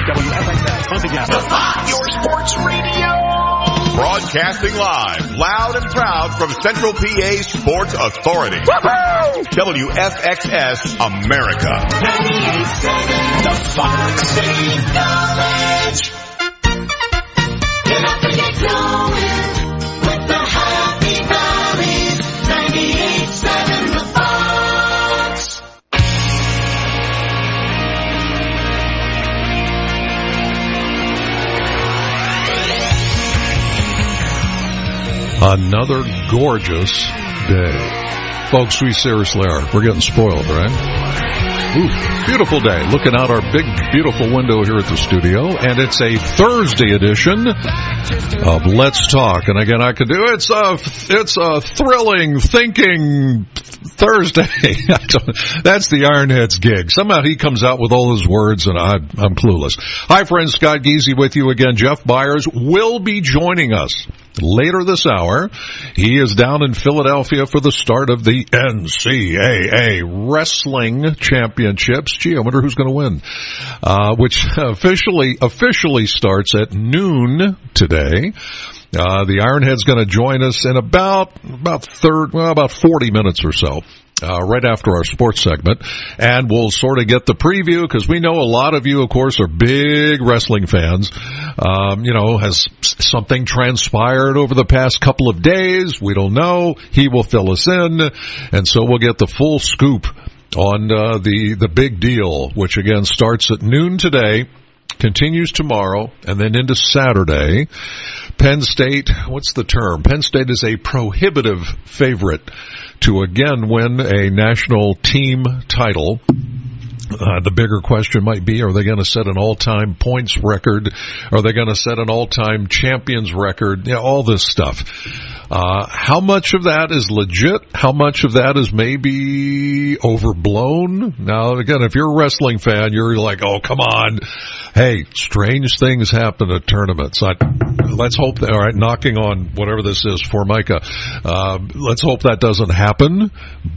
WFXX, once again. Your sports radio. Broadcasting live, loud and proud from Central PA Sports Authority. Woohoo! WFXS America. 98.7, the Fox State Knowledge. Get up and get going with the Happy Valleys. 98.7, the Fox. Another gorgeous day. Folks, we seriously are. We're getting spoiled, right? Ooh, beautiful day. Looking out our big, beautiful window here at the studio. And it's a Thursday edition of Let's Talk. And again, I could do it's a thrilling, thinking Thursday. That's the Ironhead's gig. Somehow he comes out with all his words, and I'm clueless. Hi, friends. Scott Geezy with you again. Jeff Byers will be joining us later this hour. He is down in Philadelphia for the start of the NCAA Wrestling Championships. Gee, I wonder who's going to win. Which officially starts at noon today. The Ironhead's going to join us in about 40 minutes or so. Right after our sports segment, and we'll sort of get the preview because we know a lot of you, of course, are big wrestling fans. Has something transpired over the past couple of days? We don't know. He will fill us in, and so we'll get the full scoop on the big deal, which again starts at noon today, continues tomorrow, and then into Saturday. Penn State, what's the term? Penn State is a prohibitive favorite to again win a national team title. The bigger question might be, are they going to set an all-time points record? Are they going to set an all-time champions record? You know, all this stuff. How much of that is legit? How much of that is maybe overblown? Now, again, if you're a wrestling fan, you're like, oh, come on. Hey, strange things happen at tournaments. Let's hope that, all right, knocking on whatever this is, Formica. Let's hope that doesn't happen.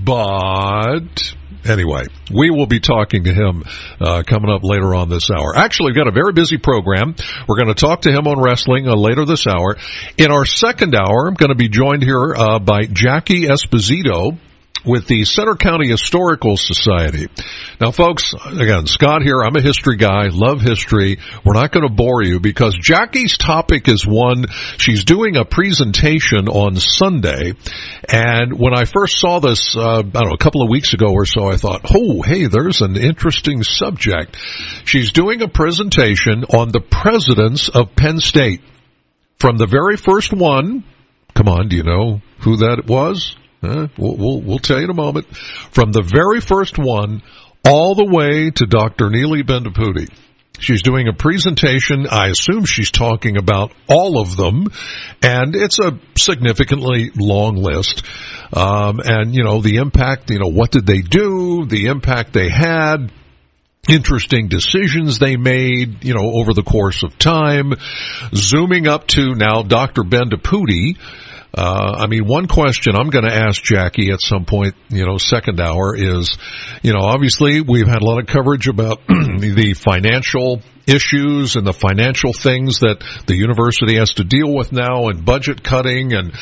But anyway, we will be talking to him coming up later on this hour. Actually, we've got a very busy program. We're going to talk to him on wrestling later this hour. In our second hour, I'm going to be joined here by Jackie Esposito with the Center County Historical Society. Now, folks, again, Scott here. I'm a history guy, love history. A not going to bore you because Jackie's topic is one. She's doing a presentation on Sunday, and when I first saw this, a couple of weeks ago or so, I thought, oh, hey, there's an interesting subject. She's doing a presentation on the presidents of Penn State. From the very first one, come on, do you know who that was? We'll tell you in a moment. From the very first one all the way to Dr. Neely Bendapudi. She's doing a presentation. I assume she's talking about all of them, and it's a significantly long list. And, the impact, what did they do, the impact they had, interesting decisions they made, over the course of time, zooming up to now Dr. Bendapudi. One question I'm going to ask Jackie at some point, second hour is, obviously we've had a lot of coverage about the financial issues and the financial things that the university has to deal with now and budget cutting and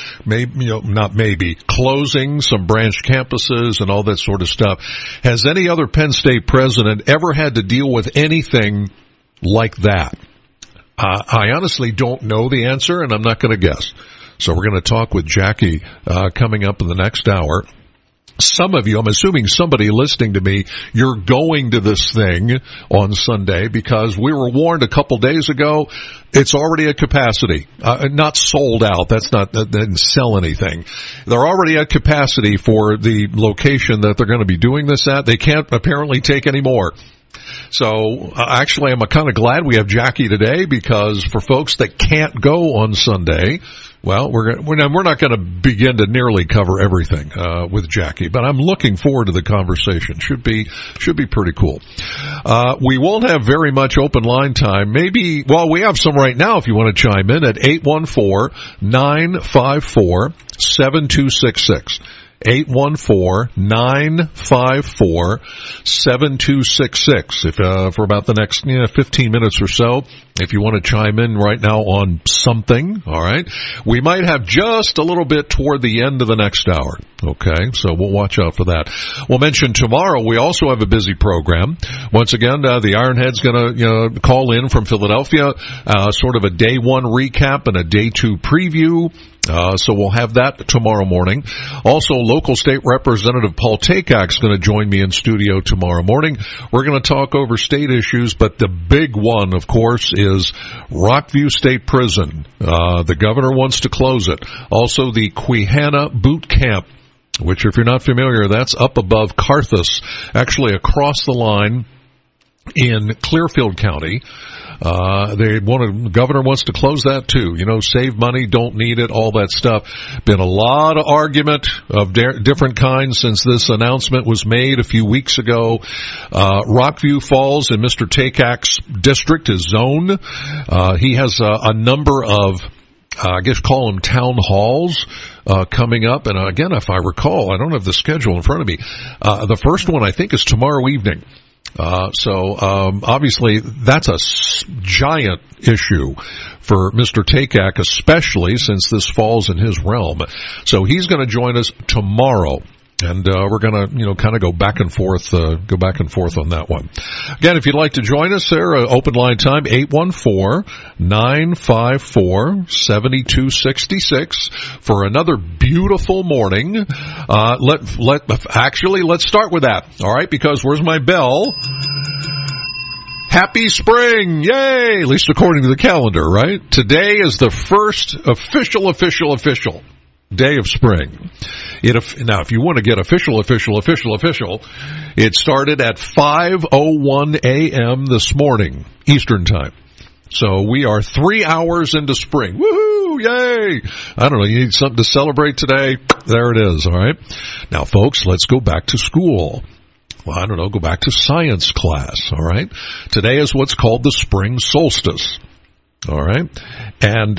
closing some branch campuses and all that sort of stuff. Has any other Penn State president ever had to deal with anything like that? I honestly don't know the answer, and I'm not going to guess. So we're going to talk with Jackie coming up in the next hour. Some of you, I'm assuming somebody listening to me, you're going to this thing on Sunday because we were warned a couple days ago it's already at capacity. Not sold out. That didn't sell anything. They're already at capacity for the location that they're going to be doing this at. They can't apparently take any more. So actually, I'm kind of glad we have Jackie today because for folks that can't go on Sunday, well, we're not going to begin to nearly cover everything with Jackie, but I'm looking forward to the conversation. Should be pretty cool. We won't have very much open line time. Maybe, well, we have some right now if you want to chime in at 814-954-7266. 814-954-7266. If for about the next 15 minutes or so, if you want to chime in right now on something, all right, we might have just a little bit toward the end of the next hour. Okay, so we'll watch out for that. We'll mention tomorrow we also have a busy program. Once again, the Ironhead's going to call in from Philadelphia, sort of a day one recap and a day two preview. So we'll have that tomorrow morning. Also, local state representative Paul Takak's going to join me in studio tomorrow morning. We're going to talk over state issues, but the big one, of course, is Rockview State Prison. The governor wants to close it. Also, the Quehanna Boot Camp, which, if you're not familiar, that's up above Carthus, actually across the line in Clearfield County. The governor wants to close that too. Save money, don't need it, all that stuff. Been a lot of argument of different kinds since this announcement was made a few weeks ago. Rockview falls in Mr. Takak's district, his zone. He has a number of, I guess call them town halls, coming up. And again, if I recall, I don't have the schedule in front of me. The first one I think is tomorrow evening. Obviously that's a giant issue for Mr. Takak, especially since this falls in his realm. So he's going to join us tomorrow. And we're going to, kind of go back and forth on that one. Again, if you'd like to join us there, open line time, 814-954-7266 for another beautiful morning. Let's start with that, all right, because where's my bell? Happy spring! Yay! At least according to the calendar, right? Today is the first official day of spring. Now, if you want to get official, it started at 5:01 a.m. this morning, Eastern Time. So we are 3 hours into spring. Woohoo! Yay! I don't know, you need something to celebrate today? There it is, all right? Now, folks, let's go back to school. Well, I don't know, go back to science class, all right? Today is what's called the spring solstice. All right. And,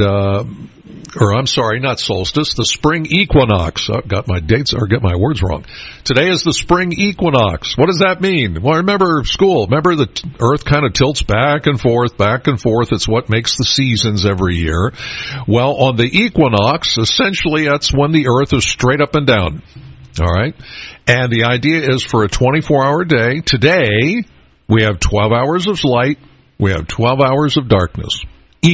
I'm sorry, not solstice, the spring equinox. I've got my dates, or get my words wrong. Today is the spring equinox. What does that mean? Well, remember school. Remember the earth kind of tilts back and forth. It's what makes the seasons every year. Well, on the equinox, essentially that's when the earth is straight up and down. All right. And the idea is for a 24-hour day. Today, we have 12 hours of light. We have 12 hours of darkness.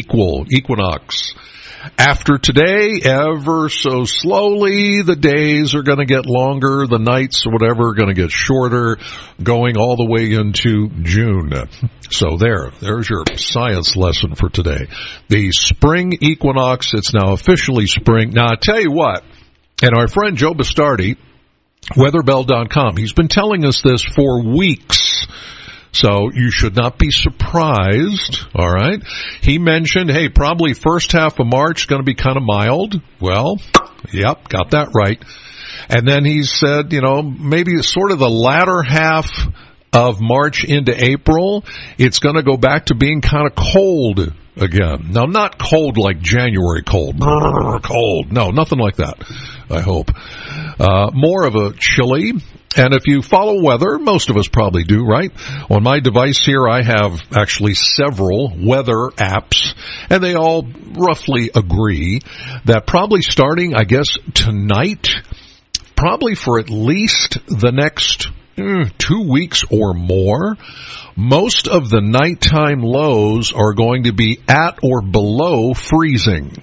Equinox. After today, ever so slowly, the days are going to get longer, the nights or whatever are going to get shorter, going all the way into June. So there's your science lesson for today. The spring equinox, it's now officially spring. Now, I tell you what, and our friend Joe Bastardi, weatherbell.com, he's been telling us this for weeks. So you should not be surprised, all right? He mentioned, hey, probably first half of March is going to be kind of mild. Well, yep, got that right. And then he said, maybe sort of the latter half of March into April, it's going to go back to being kind of cold again. Now, not cold like January cold. Cold. No, nothing like that, I hope. More of a chilly. And if you follow weather, most of us probably do, right? On my device here, I have actually several weather apps, and they all roughly agree that probably starting, I guess, tonight, probably for at least the next 2 weeks or more, most of the nighttime lows are going to be at or below freezing.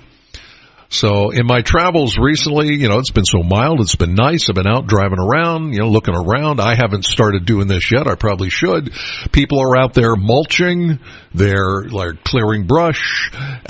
So in my travels recently, it's been so mild, it's been nice. I've been out driving around, looking around. I haven't started doing this yet. I probably should. People are out there mulching. They're like clearing brush.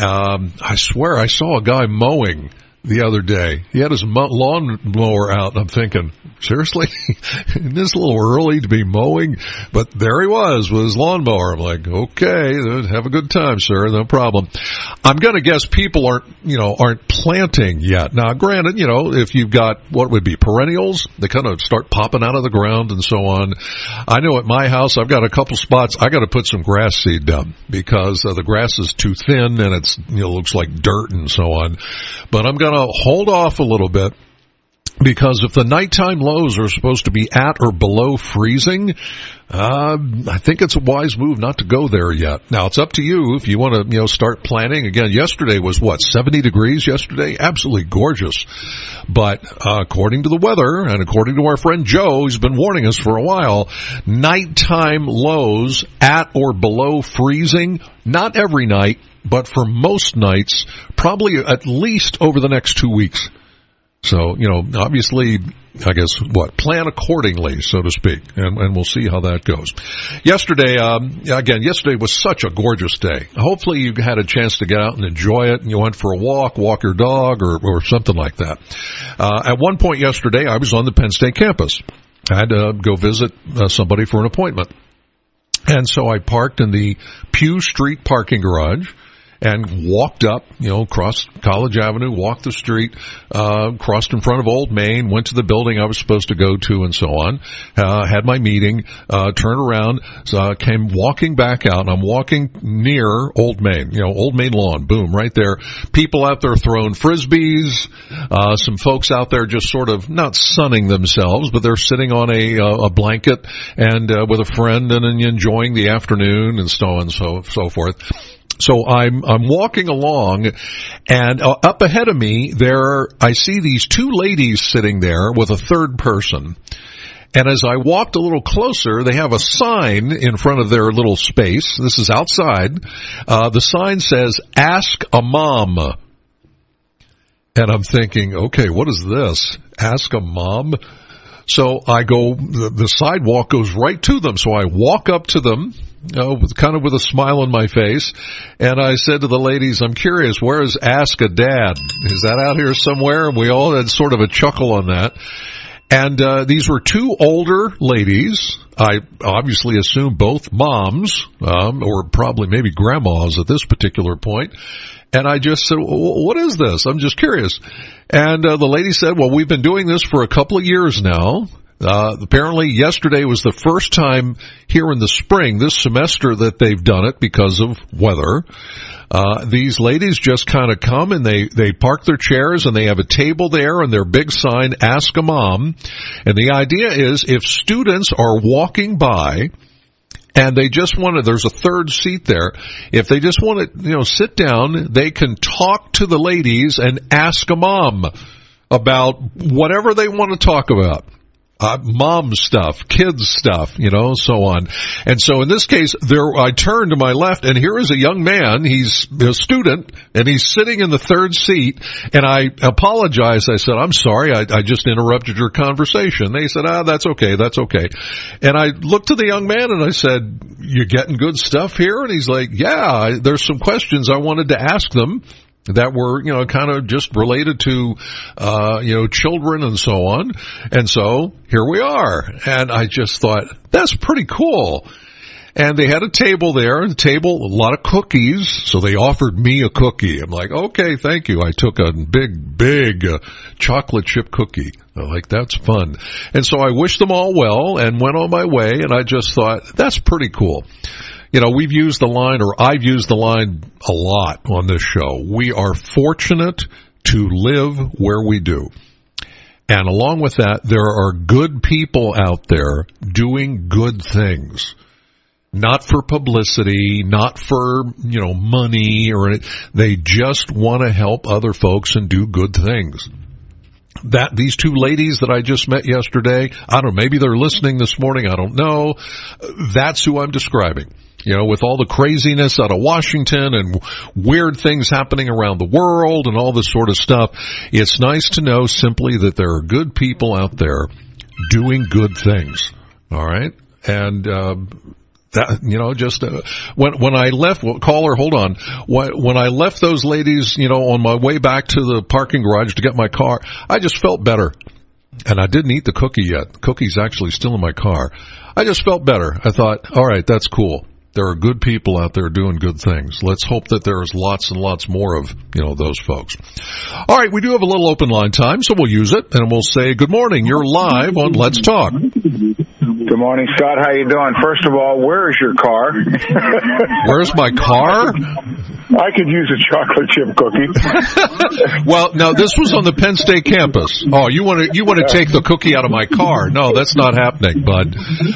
I swear I saw a guy mowing the other day. He had his lawn mower out, and I'm thinking, seriously? Isn't this a little early to be mowing? But there he was with his lawnmower. I'm like, okay, have a good time, sir, no problem. I'm going to guess people aren't planting yet. Now, granted, if you've got what would be perennials, they kind of start popping out of the ground and so on. I know at my house, I've got a couple spots, I got to put some grass seed down because the grass is too thin and it's, looks like dirt and so on. But I'm going to hold off a little bit Because if the nighttime lows are supposed to be at or below freezing, I think it's a wise move not to go there yet. Now, it's up to you if you want to, start planning. Again, yesterday was 70 degrees yesterday? Absolutely gorgeous. But according to the weather and according to our friend Joe, who's been warning us for a while, nighttime lows at or below freezing, not every night, but for most nights, probably at least over the next 2 weeks. So, obviously, I guess, plan accordingly, so to speak, and we'll see how that goes. Yesterday, yesterday was such a gorgeous day. Hopefully you had a chance to get out and enjoy it, and you went for a walk your dog, or something like that. At one point yesterday, I was on the Penn State campus. I had to go visit somebody for an appointment. And so I parked in the Pew Street parking garage, and walked up, across College Avenue, walked the street, crossed in front of Old Main, went to the building I was supposed to go to, and so on. Had my meeting, turned around, came walking back out, and I'm walking near Old Main, Old Main lawn, boom, right there. People out there throwing frisbees, some folks out there just sort of not sunning themselves, but they're sitting on a blanket and with a friend and enjoying the afternoon and so on and so forth. So I'm walking along, and up ahead of me I see these two ladies sitting there with a third person. And as I walked a little closer, they have a sign in front of their little space. This is outside. The sign says, "Ask a Mom." And I'm thinking, okay, what is this? Ask a Mom? So I go, the sidewalk goes right to them. So I walk up to them, kind of with a smile on my face, and I said to the ladies, I'm curious, where is Ask a Dad? Is that out here somewhere? And we all had sort of a chuckle on that. And these were two older ladies. I obviously assume both moms, or probably maybe grandmas at this particular point. And I just said, what is this? I'm just curious. And the lady said, well, we've been doing this for a couple of years now. Apparently yesterday was the first time here in the spring this semester that they've done it because of weather. These ladies just kind of come and they park their chairs and they have a table there and their big sign, Ask a Mom. And the idea is if students are walking by and they just want to, there's a third seat there. If they just want to, sit down, they can talk to the ladies and ask a mom about whatever they want to talk about. Mom stuff, kids stuff, so on. And so in this case, I turned to my left, and here is a young man. He's a student, and he's sitting in the third seat. And I apologized. I said, I'm sorry, I just interrupted your conversation. They said, that's okay, that's okay. And I looked to the young man, and I said, you getting good stuff here? And he's like, yeah, there's some questions I wanted to ask them that were, kind of just related to, children and so on. And so here we are. And I just thought, that's pretty cool. And they had a table there, a lot of cookies. So they offered me a cookie. I'm like, okay, thank you. I took a big chocolate chip cookie. I'm like, that's fun. And so I wished them all well and went on my way. And I just thought, that's pretty cool. We've used the line, or I've used the line a lot on this show. We are fortunate to live where we do. And along with that, there are good people out there doing good things. Not for publicity, not for, money, or they just want to help other folks and do good things. These two ladies that I just met yesterday, I don't know, maybe they're listening this morning, I don't know. That's who I'm describing. With all the craziness out of Washington and weird things happening around the world and all this sort of stuff, it's nice to know simply that there are good people out there doing good things. All right? And, when I left, caller, hold on. When I left those ladies, on my way back to the parking garage to get my car, I just felt better. And I didn't eat the cookie yet. The cookie's actually still in my car. I just felt better. I thought, all right, that's cool. There are good people out there doing good things. Let's hope that there's lots and lots more of, those folks. All right, we do have a little open line time, so we'll use it, and we'll say good morning. You're live on Let's Talk. Good morning, Scott. How you doing? First of all, where is your car? Where's my car? I could use a chocolate chip cookie. Well, now this was on the Penn State campus. Oh, you want to take the cookie out of my car? No, that's not happening, bud.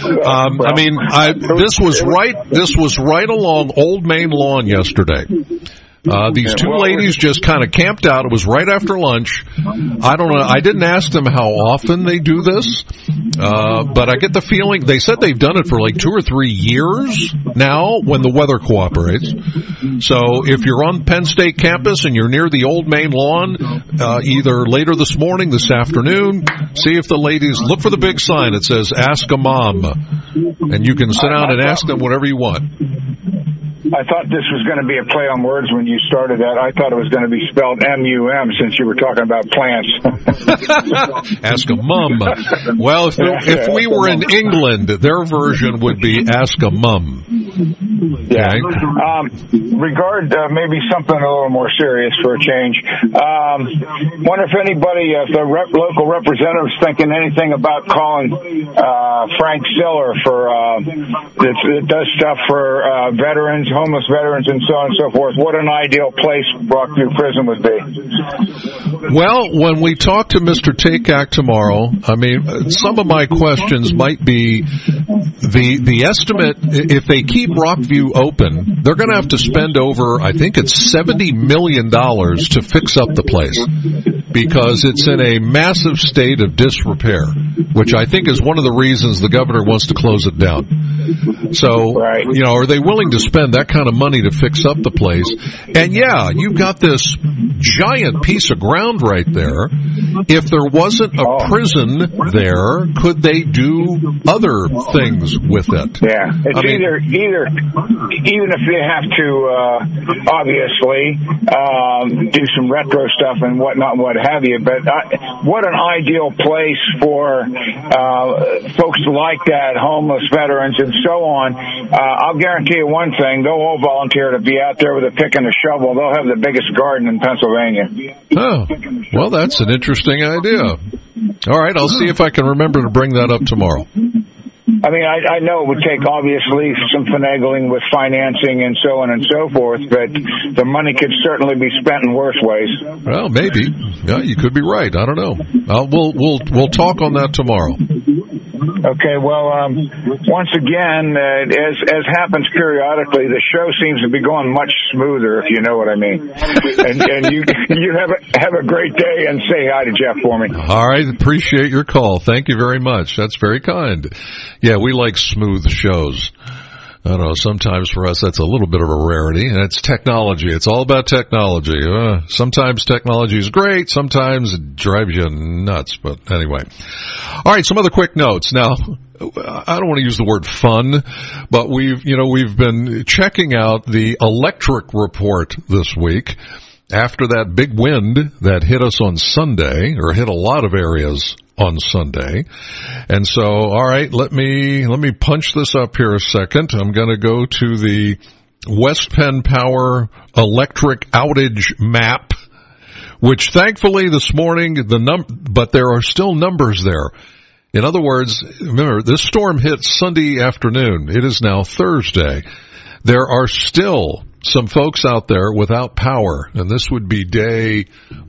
This was right along Old Main Lawn yesterday. These two ladies just kind of camped out. It was right after lunch. I don't know. I didn't ask them how often they do this, but I get the feeling they said they've done it for like 2 or 3 years now when the weather cooperates. So if you're on Penn State campus and you're near the Old Main Lawn, either later this morning, this afternoon, see if the ladies look for the big sign. It says "Ask a Mom," and you can sit down and ask them whatever you want. I thought this was going to be a play on words when you started that. I thought it was going to be spelled M-U-M since you were talking about plants. Ask a mum. Well, if we were in England, their version would be Ask a Mum. Okay. Maybe something a little more serious for a change. Wonder if anybody, if the local representative's thinking anything about calling Frank Siller that does stuff for veterans, homeless veterans, and so on and so forth. What an ideal place Brockview Prison would be. Well, when we talk to Mr. Takak tomorrow, some of my questions might be the estimate. If they keep Brockview open, they're going to have to spend over, I think it's $70 million to fix up the place because it's in a massive state of disrepair, which I think is one of the reasons the governor wants to close it down. So, right. Are they willing to spend that kind of money to fix up the place? And yeah, you've got this giant piece of ground right there. If there wasn't a prison there, could they do other things with it? Yeah, it's either even if they have to obviously do some retro stuff and whatnot and what have you, but what an ideal place for folks like that, homeless veterans and so on. I'll guarantee you one thing, they'll all volunteer to be out there with a pick and a shovel. They'll have the biggest garden in Pennsylvania. Oh, well, that's an interesting idea. All right, I'll see if I can remember to bring that up tomorrow. I know it would take, obviously, some finagling with financing and so on and so forth, but the money could certainly be spent in worse ways. Well, maybe. Yeah, you could be right. I don't know. We'll talk on that tomorrow. Okay, well, once again, as happens periodically, the show seems to be going much smoother, if you know what I mean. And you have a great day, and say hi to Jeff for me. All right, appreciate your call. Thank you very much. That's very kind. Yeah, we like smooth shows. I don't know, sometimes for us that's a little bit of a rarity, and it's technology. It's all about technology. Sometimes technology is great, sometimes it drives you nuts, but anyway. All right, some other quick notes. Now, I don't want to use the word fun, but we've been checking out the electric report this week after that big wind that hit us on Sunday, or hit a lot of areas on Sunday. And so, all right, let me punch this up here a second. I'm going to go to the West Penn Power electric outage map, which thankfully this morning, but there are still numbers there. In other words, remember, this storm hit Sunday afternoon. It is now Thursday. There are still some folks out there without power, and this would be day,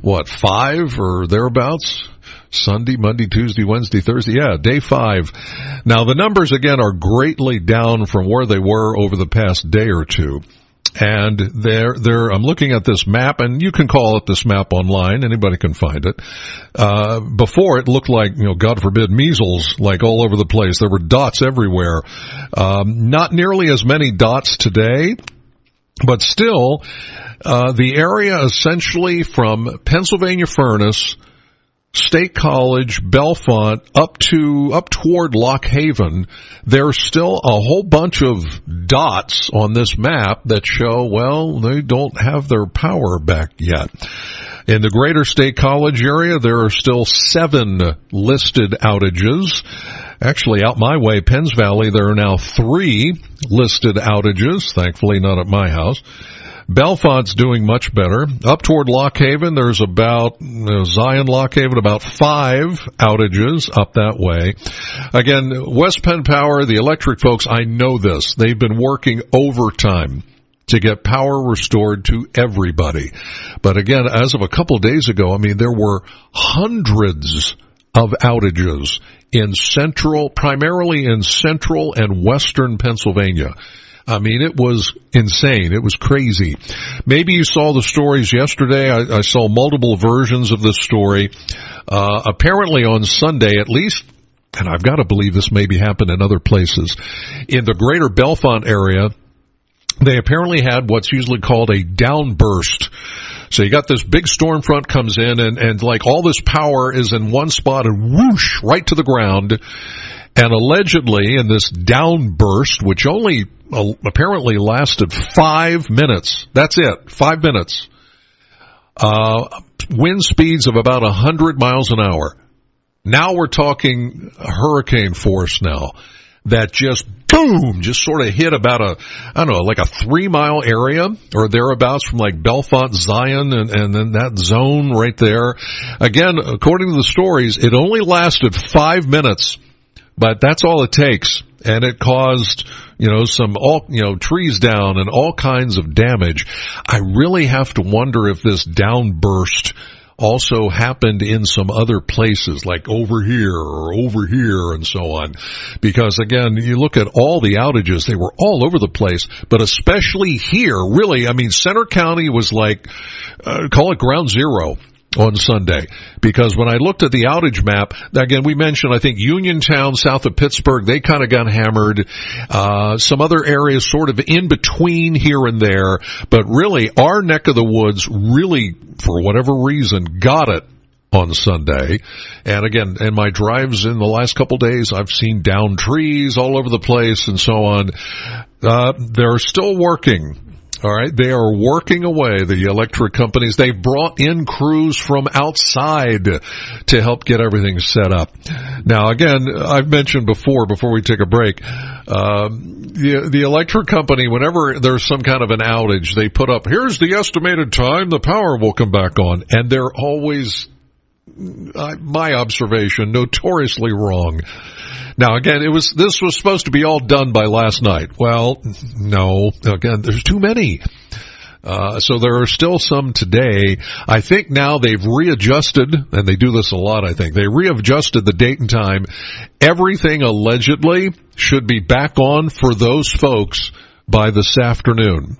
5 or thereabouts? Sunday, Monday, Tuesday, Wednesday, Thursday. Yeah, day 5. Now, the numbers, again, are greatly down from where they were over the past day or two. And I'm looking at this map, and you can call it this map online. Anybody can find it. Before, it looked like, God forbid, measles, like all over the place. There were dots everywhere. Not nearly as many dots today, but still, the area essentially from Pennsylvania Furnace, State College, Bellefonte, up toward Lock Haven, there's still a whole bunch of dots on this map that show, they don't have their power back yet. In the greater State College area, there are still 7 listed outages. Actually, out my way, Penns Valley, there are now 3 listed outages, thankfully not at my house. Bellefonte's doing much better. Up toward Lock Haven, there's about, Zion Lock Haven, about 5 outages up that way. Again, West Penn Power, the electric folks, I know this. They've been working overtime to get power restored to everybody. But again, as of a couple of days ago, I mean, there were hundreds of outages primarily in central and western Pennsylvania. I mean, it was insane. It was crazy. Maybe you saw the stories yesterday. I saw multiple versions of this story. Apparently on Sunday, at least, and I've got to believe this maybe happened in other places, in the greater Bellefonte area, they apparently had what's usually called a downburst. So you got this big storm front comes in and like all this power is in one spot and whoosh, right to the ground. And allegedly in this downburst, which only apparently lasted 5 minutes. That's it. 5 minutes. Wind speeds of about 100 miles an hour. Now we're talking hurricane force now. That just boom, just sort of hit about like a 3-mile area or thereabouts from like Bellefonte, Zion, and then that zone right there. Again, according to the stories, it only lasted 5 minutes, but that's all it takes. And it caused, trees down and all kinds of damage. I really have to wonder if this downburst also happened in some other places, like over here and so on. Because again, you look at all the outages, they were all over the place, but especially here, really, I mean, Center County was like, call it ground zero on Sunday. Because when I looked at the outage map, again, we mentioned, I think, Uniontown, south of Pittsburgh, they kind of got hammered. Some other areas sort of in between here and there. But really, our neck of the woods really, for whatever reason, got it on Sunday. And again, in my drives in the last couple days, I've seen downed trees all over the place and so on. They're still working. All right, they are working away, the electric companies. They've brought in crews from outside to help get everything set up. Now, again, I've mentioned before we take a break, the electric company, whenever there's some kind of an outage, they put up, here's the estimated time the power will come back on. And they're always, my observation, notoriously wrong. Now, again, this was supposed to be all done by last night. Well, no. Again, there's too many. So there are still some today. I think now they've readjusted, and they do this a lot, I think. They readjusted the date and time. Everything allegedly should be back on for those folks by this afternoon.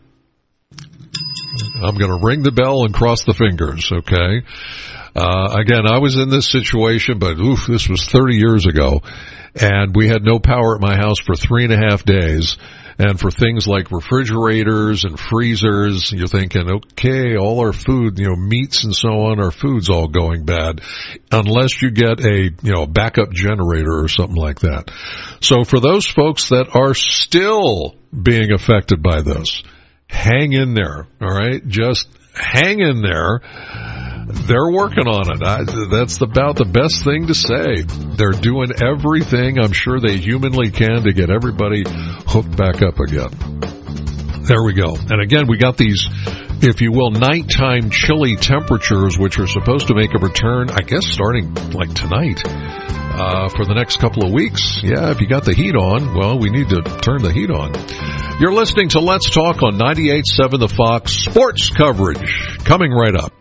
I'm going to ring the bell and cross the fingers, okay? Again, I was in this situation, but this was 30 years ago. And we had no power at my house for 3.5 days. And for things like refrigerators and freezers, you're thinking, okay, all our food, meats and so on, our food's all going bad. Unless you get a, backup generator or something like that. So for those folks that are still being affected by this, hang in there, all right? Just hang in there. They're working on it. That's about the best thing to say. They're doing everything I'm sure they humanly can to get everybody hooked back up again. There we go. And again, we got these, if you will, nighttime chilly temperatures, which are supposed to make a return, I guess, starting like tonight. For the next couple of weeks. Yeah, if you got the heat on, well, we need to turn the heat on. You're listening to Let's Talk on 98.7 The Fox. Sports coverage coming right up.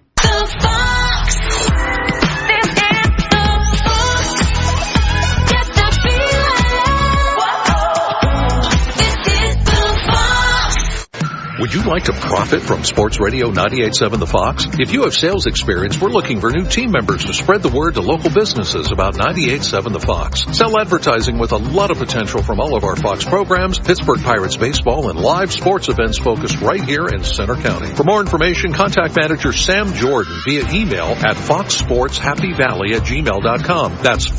Would you like to profit from Sports Radio 98.7 The Fox? If you have sales experience, we're looking for new team members to spread the word to local businesses about 98.7 The Fox. Sell advertising with a lot of potential from all of our Fox programs, Pittsburgh Pirates baseball, and live sports events focused right here in Center County. For more information, contact manager Sam Jordan via email at foxsportshappyvalley@gmail.com. That's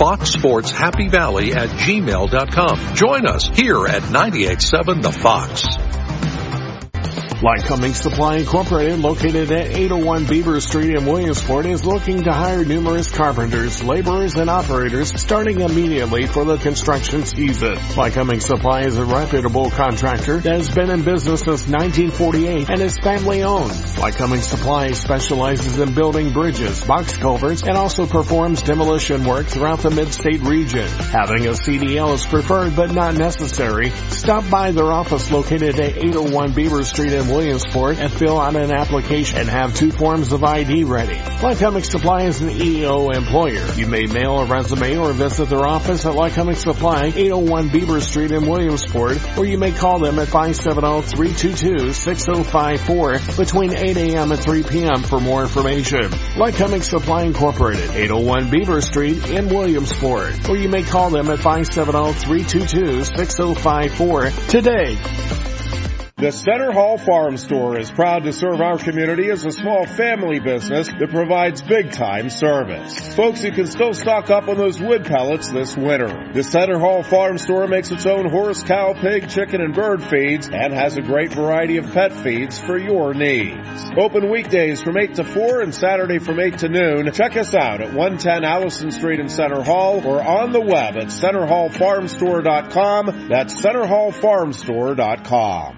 foxsportshappyvalley@gmail.com. Join us here at 98.7 The Fox. Lycoming Supply Incorporated, located at 801 Beaver Street in Williamsport, is looking to hire numerous carpenters, laborers, and operators starting immediately for the construction season. Lycoming Supply is a reputable contractor that has been in business since 1948 and is family owned. Lycoming Supply specializes in building bridges, box culverts, and also performs demolition work throughout the mid-state region. Having a CDL is preferred but not necessary. Stop by their office located at 801 Beaver Street in Williamsport and fill out an application and have 2 forms of ID ready. Lycoming Supply is an EO employer. You may mail a resume or visit their office at Lycoming Supply, 801 Beaver Street in Williamsport, or you may call them at 570-322-6054 between 8 a.m. and 3 p.m. for more information. Lycoming Supply Incorporated, 801 Beaver Street in Williamsport, or you may call them at 570-322-6054 today. The Center Hall Farm Store is proud to serve our community as a small family business that provides big-time service. Folks, you can still stock up on those wood pellets this winter. The Center Hall Farm Store makes its own horse, cow, pig, chicken, and bird feeds and has a great variety of pet feeds for your needs. Open weekdays from 8 to 4 and Saturday from 8 to noon. Check us out at 110 Allison Street in Center Hall or on the web at centerhallfarmstore.com. That's centerhallfarmstore.com.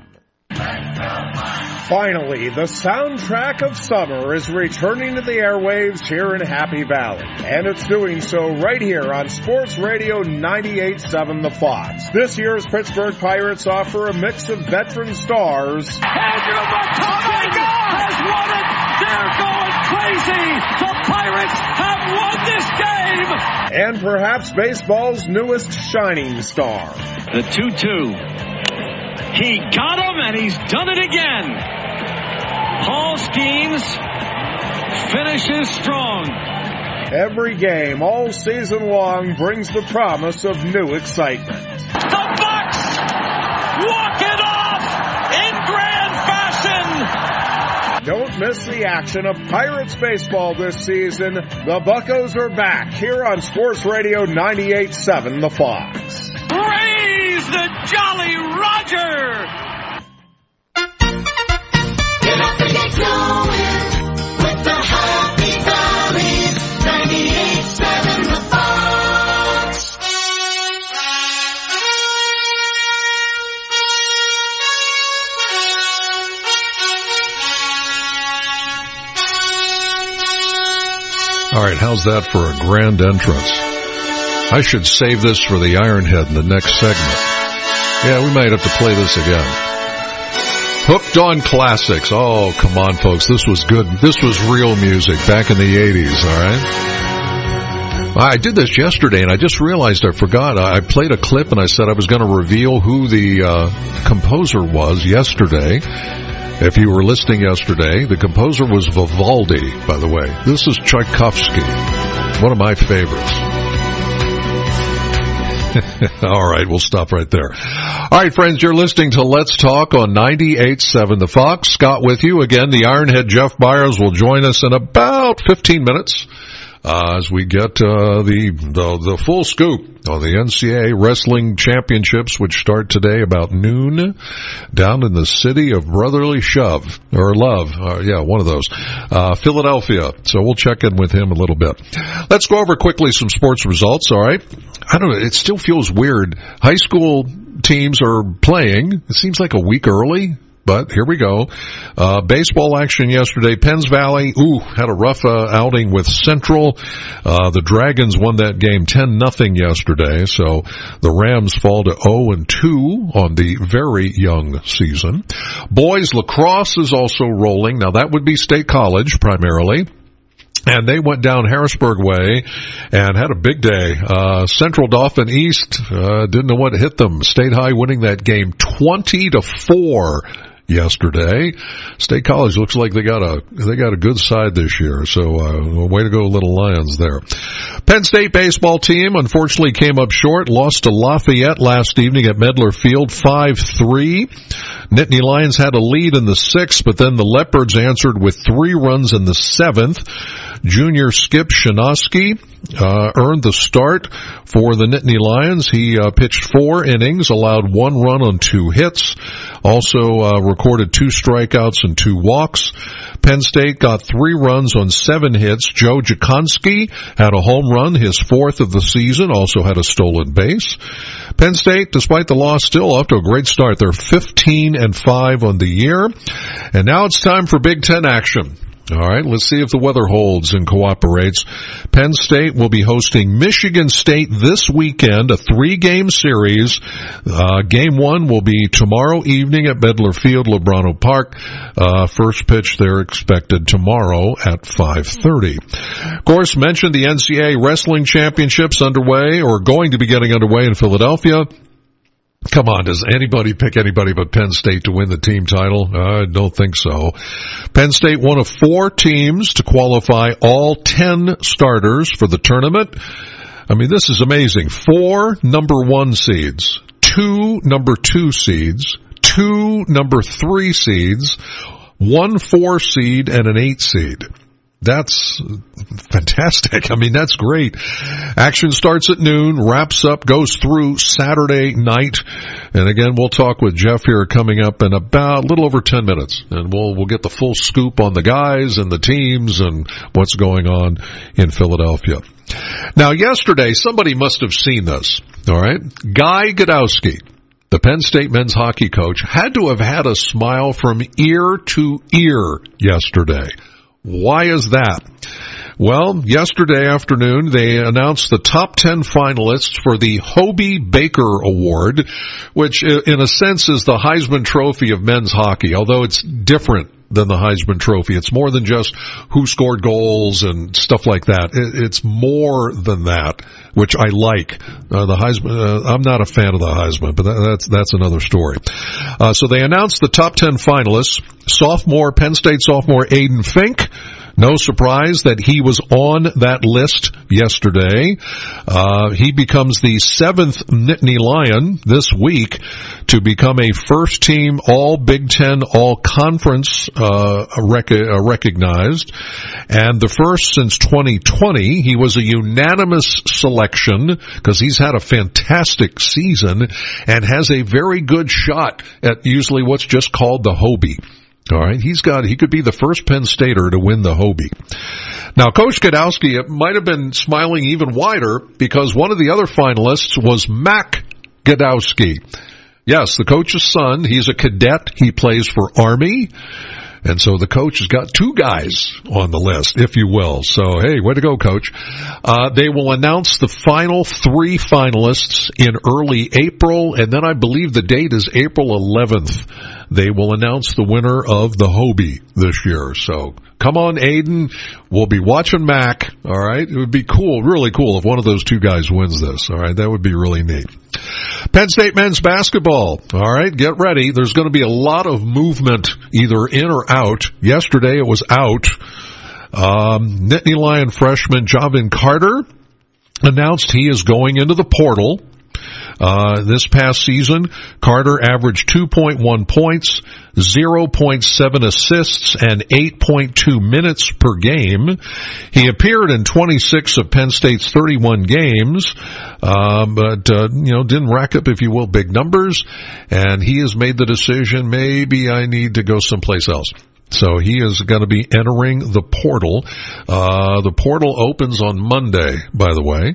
Finally, the soundtrack of summer is returning to the airwaves here in Happy Valley. And it's doing so right here on Sports Radio 98.7 The Fox. This year's Pittsburgh Pirates offer a mix of veteran stars. Andrew McCutcheon has won it! They're going crazy! The Pirates have won this game! And perhaps baseball's newest shining star. The 2-2. He got him, and he's done it again. Paul Skeens finishes strong. Every game all season long brings the promise of new excitement. The Bucks walk it off in grand fashion. Don't miss the action of Pirates baseball this season. The Buccos are back here on Sports Radio 98.7 The Fox. Raise the Jolly Roger! Get up and get going with the Happy Valley 98.7 The Fox. All right, how's that for a grand entrance? I should save this for the Ironhead in the next segment. Yeah, we might have to play this again. Hooked on Classics. Oh, come on, folks. This was good. This was real music back in the 80s, all right? I did this yesterday, and I just realized I forgot. I played a clip, and I said I was going to reveal who the composer was yesterday. If you were listening yesterday, the composer was Vivaldi, by the way. This is Tchaikovsky, one of my favorites. All right, we'll stop right there. All right, friends, you're listening to Let's Talk on 98.7 The Fox. Scott with you. Again, the Ironhead Jeff Byers will join us in about 15 minutes as we get the full scoop on the NCAA Wrestling Championships, which start today about noon down in the city of Brotherly Shove, or Love, one of those, Philadelphia. So we'll check in with him a little bit. Let's go over quickly some sports results, all right? I don't know, it still feels weird. High school teams are playing. It seems like a week early. But here we go. Baseball action yesterday. Penns Valley, had a rough outing with Central. The Dragons won that game 10-0 yesterday. So the Rams fall to 0-2 on the very young season. Boys lacrosse is also rolling. Now that would be State College primarily. And they went down Harrisburg way and had a big day. Central Dauphin East, didn't know what hit them. State High winning that game 20-4 yesterday. State College looks like they got a good side this year. So, way to go, Little Lions there. Penn State baseball team unfortunately came up short, lost to Lafayette last evening at Medlar Field 5-3. Nittany Lions had a lead in the 6th, but then the Leopards answered with 3 runs in the 7th. Junior Skip Shinosky earned the start for the Nittany Lions. He pitched 4 innings, allowed 1 run on 2 hits, also recorded 2 strikeouts and 2 walks. Penn State got 3 runs on 7 hits. Joe Jakonski had a home run, his 4th of the season, also had a stolen base. Penn State, despite the loss, still off to a great start. They're 15-5 on the year. And now it's time for Big Ten action. All right, let's see if the weather holds and cooperates. Penn State will be hosting Michigan State this weekend, a 3-game series. Game 1 will be tomorrow evening at Bedler Field, Lebrano Park. First pitch there expected tomorrow at 5:30. Of course, mentioned the NCAA Wrestling Championships underway, or going to be getting underway in Philadelphia. Come on, does anybody pick anybody but Penn State to win the team title? I don't think so. Penn State, one of 4 teams to qualify all 10 starters for the tournament. I mean, this is amazing. 4 number 1 seeds, 2 number 2 seeds, 2 number 3 seeds, 1 4 seed, and an 8 seed. That's fantastic. I mean, that's great. Action starts at noon, wraps up, goes through Saturday night. And again, we'll talk with Jeff here coming up in about a little over 10 minutes. And we'll get the full scoop on the guys and the teams and what's going on in Philadelphia. Now, yesterday, somebody must have seen this. All right. Guy Godowski, the Penn State men's hockey coach, had to have had a smile from ear to ear yesterday. Why is that? Well, yesterday afternoon, they announced the top 10 finalists for the Hobey Baker Award, which in a sense is the Heisman Trophy of men's hockey, although it's different than the Heisman Trophy. It's more than just who scored goals and stuff like that. It's more than that, which I like. The Heisman, I'm not a fan of the Heisman, but that's another story. So they announced the top 10 finalists. Penn State sophomore Aiden Fink. No surprise that he was on that list yesterday. He becomes the 7th Nittany Lion this week to become a first-team All-Big Ten, All-Conference recognized, and the first since 2020. He was a unanimous selection because he's had a fantastic season and has a very good shot at usually what's just called the Hobey. All right, he could be the first Penn Stater to win the Hobey. Now, Coach Godowski might have been smiling even wider because one of the other finalists was Mac Godowski. Yes, the coach's son. He's a cadet. He plays for Army. And so the coach has got 2 guys on the list, if you will. So, hey, way to go, Coach. They will announce the final 3 finalists in early April, and then I believe the date is April 11th. They will announce the winner of the Hobey this year. So, come on, Aiden. We'll be watching Mac, all right? It would be cool, really cool, if one of those 2 guys wins this, all right? That would be really neat. Penn State men's basketball. All right, get ready. There's going to be a lot of movement either in or out. Yesterday it was out. Nittany Lion freshman Javin Carter announced he is going into the portal. This past season, Carter averaged 2.1 points, 0.7 assists, and 8.2 minutes per game. He appeared in 26 of Penn State's 31 games, but didn't rack up, if you will, big numbers, and he has made the decision, maybe I need to go someplace else. So he is going to be entering the portal. The portal opens on Monday, by the way.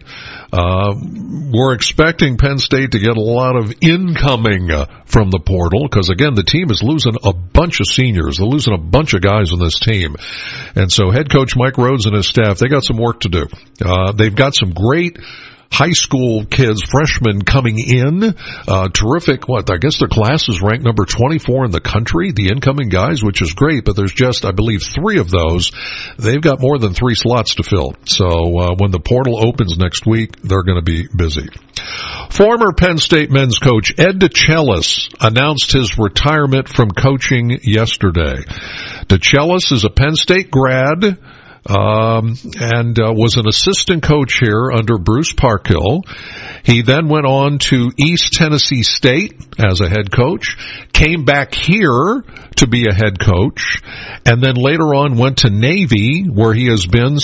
We're expecting Penn State to get a lot of incoming from the portal because, again, the team is losing a bunch of seniors. They're losing a bunch of guys on this team. And so head coach Mike Rhodes and his staff, they got some work to do. They've got some great high school kids, freshmen coming in, terrific. I guess their class is ranked number 24 in the country, the incoming guys, which is great, but there's just, I believe, 3 of those. They've got more than 3 slots to fill. So, when the portal opens next week, they're going to be busy. Former Penn State men's coach Ed DeChellis announced his retirement from coaching yesterday. DeChellis is a Penn State grad. and was an assistant coach here under Bruce Parkhill. He then went on to East Tennessee State as a head coach, came back here to be a head coach, and then later on went to Navy, where he has been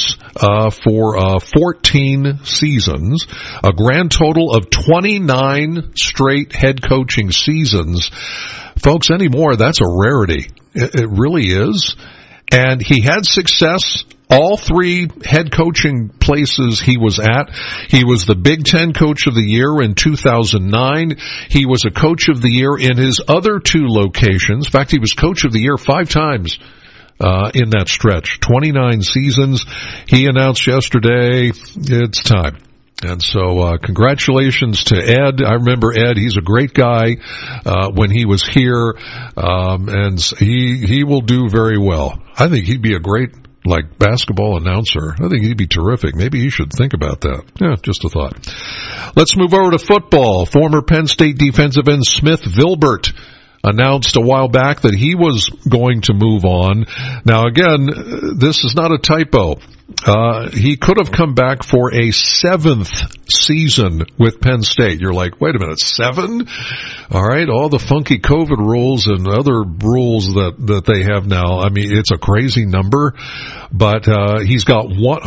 for 14 seasons, a grand total of 29 straight head coaching seasons. Folks, anymore, that's a rarity. It really is. And he had success all three head coaching places he was at. He was the Big Ten Coach of the Year in 2009. He was a Coach of the Year in his other two locations. In fact, he was Coach of the Year 5 times in that stretch. 29 seasons. He announced yesterday, it's time. And so, congratulations to Ed. I remember Ed. He's a great guy, when he was here. And he will do very well. I think he'd be a great, basketball announcer. I think he'd be terrific. Maybe he should think about that. Yeah, just a thought. Let's move over to football. Former Penn State defensive end Smith Vilbert announced a while back that he was going to move on. Now again, this is not a typo. He could have come back for a 7th season with Penn State. You're like, wait a minute, 7? All right, all the funky COVID rules and other rules that they have now. I mean, it's a crazy number, but he's got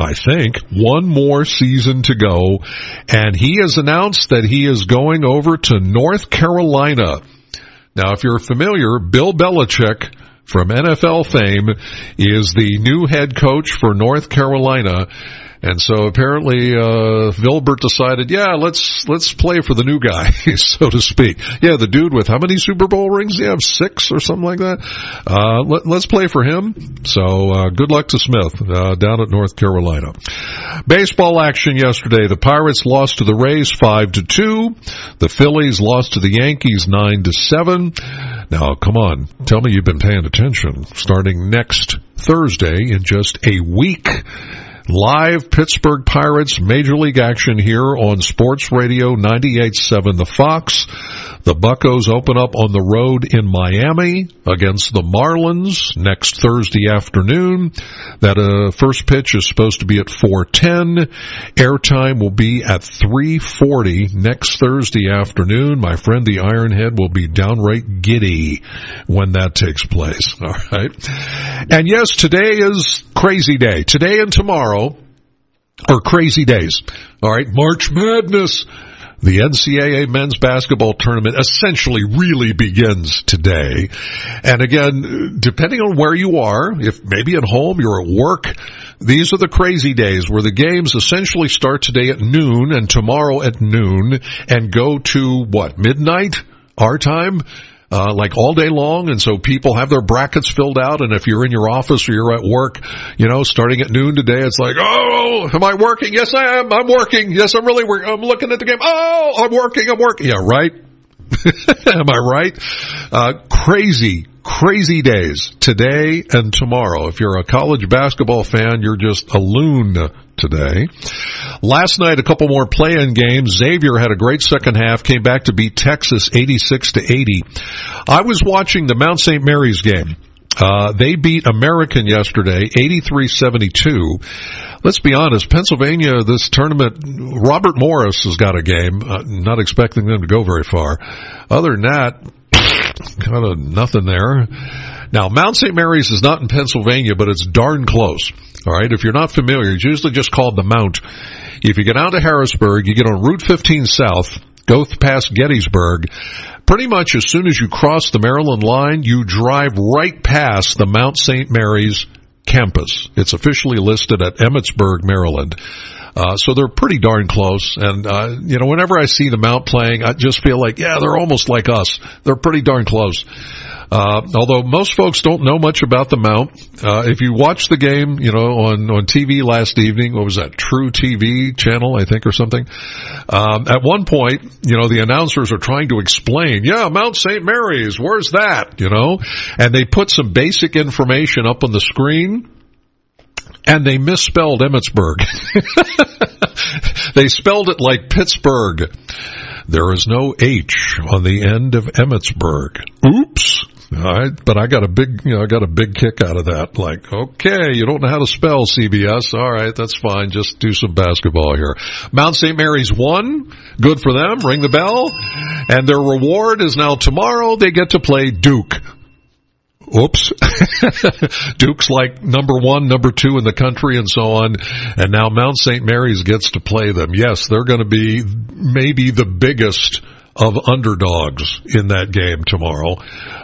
one more season to go, and he has announced that he is going over to North Carolina. Now, if you're familiar, Bill Belichick from NFL fame is the new head coach for North Carolina. And so apparently, Vilbert decided, let's play for the new guy, so to speak. Yeah, the dude with how many Super Bowl rings? You have 6 or something like that. Let's play for him. So, good luck to Smith, down at North Carolina. Baseball action yesterday. The Pirates lost to the Rays 5-2. The Phillies lost to the Yankees 9-7. Now, come on. Tell me you've been paying attention. Starting next Thursday in just a week, live Pittsburgh Pirates Major League action here on Sports Radio 98.7 The Fox. The Buccos open up on the road in Miami against the Marlins next Thursday afternoon. That first pitch is supposed to be at 4:10. Airtime will be at 3:40 next Thursday afternoon. My friend the Ironhead will be downright giddy when that takes place. All right. And yes, today is crazy day. Today and tomorrow are crazy days. All right. March Madness. The NCAA men's basketball tournament essentially really begins today. And again, depending on where you are, if maybe at home, you're at work, these are the crazy days where the games essentially start today at noon and tomorrow at noon and go to, midnight? Our time? All day long, and so people have their brackets filled out, and if you're in your office or you're at work, starting at noon today, it's like, oh, am I working? Yes, I am. I'm working. Yes, I'm really working. I'm looking at the game. Oh, I'm working. Yeah, right? Am I right? Crazy days today and tomorrow. If you're a college basketball fan, you're just a loon today. Last night, a couple more play-in games. Xavier had a great second half, came back to beat Texas 86-80. I was watching the Mount St. Mary's game. They beat American yesterday, 83-72. Let's be honest, Pennsylvania, this tournament, Robert Morris has got a game. Not expecting them to go very far. Other than that, kind of nothing there. Now, Mount St. Mary's is not in Pennsylvania, but it's darn close. All right, if you're not familiar, it's usually just called the Mount. If you get out to Harrisburg, you get on Route 15 South, go past Gettysburg. Pretty much as soon as you cross the Maryland line, you drive right past the Mount St. Mary's campus. It's officially listed at Emmitsburg, Maryland. So they're pretty darn close. And, whenever I see the Mount playing, I just feel like, they're almost like us. They're pretty darn close. Although most folks don't know much about the Mount. If you watch the game, on TV last evening, what was that, True TV channel, I think, or something? At one point, the announcers are trying to explain, Mount St. Mary's, where's that, And they put some basic information up on the screen, and they misspelled Emmitsburg. They spelled it like Pittsburgh. There is no H on the end of Emmitsburg. Oops. All right, but I got a big kick out of that. Like, okay, you don't know how to spell CBS. All right, that's fine. Just do some basketball here. Mount St. Mary's won. Good for them. Ring the bell. And their reward is now tomorrow they get to play Duke. Oops. Duke's like number 1, number 2 in the country and so on. And now Mount St. Mary's gets to play them. Yes, they're going to be maybe the biggest of underdogs in that game tomorrow.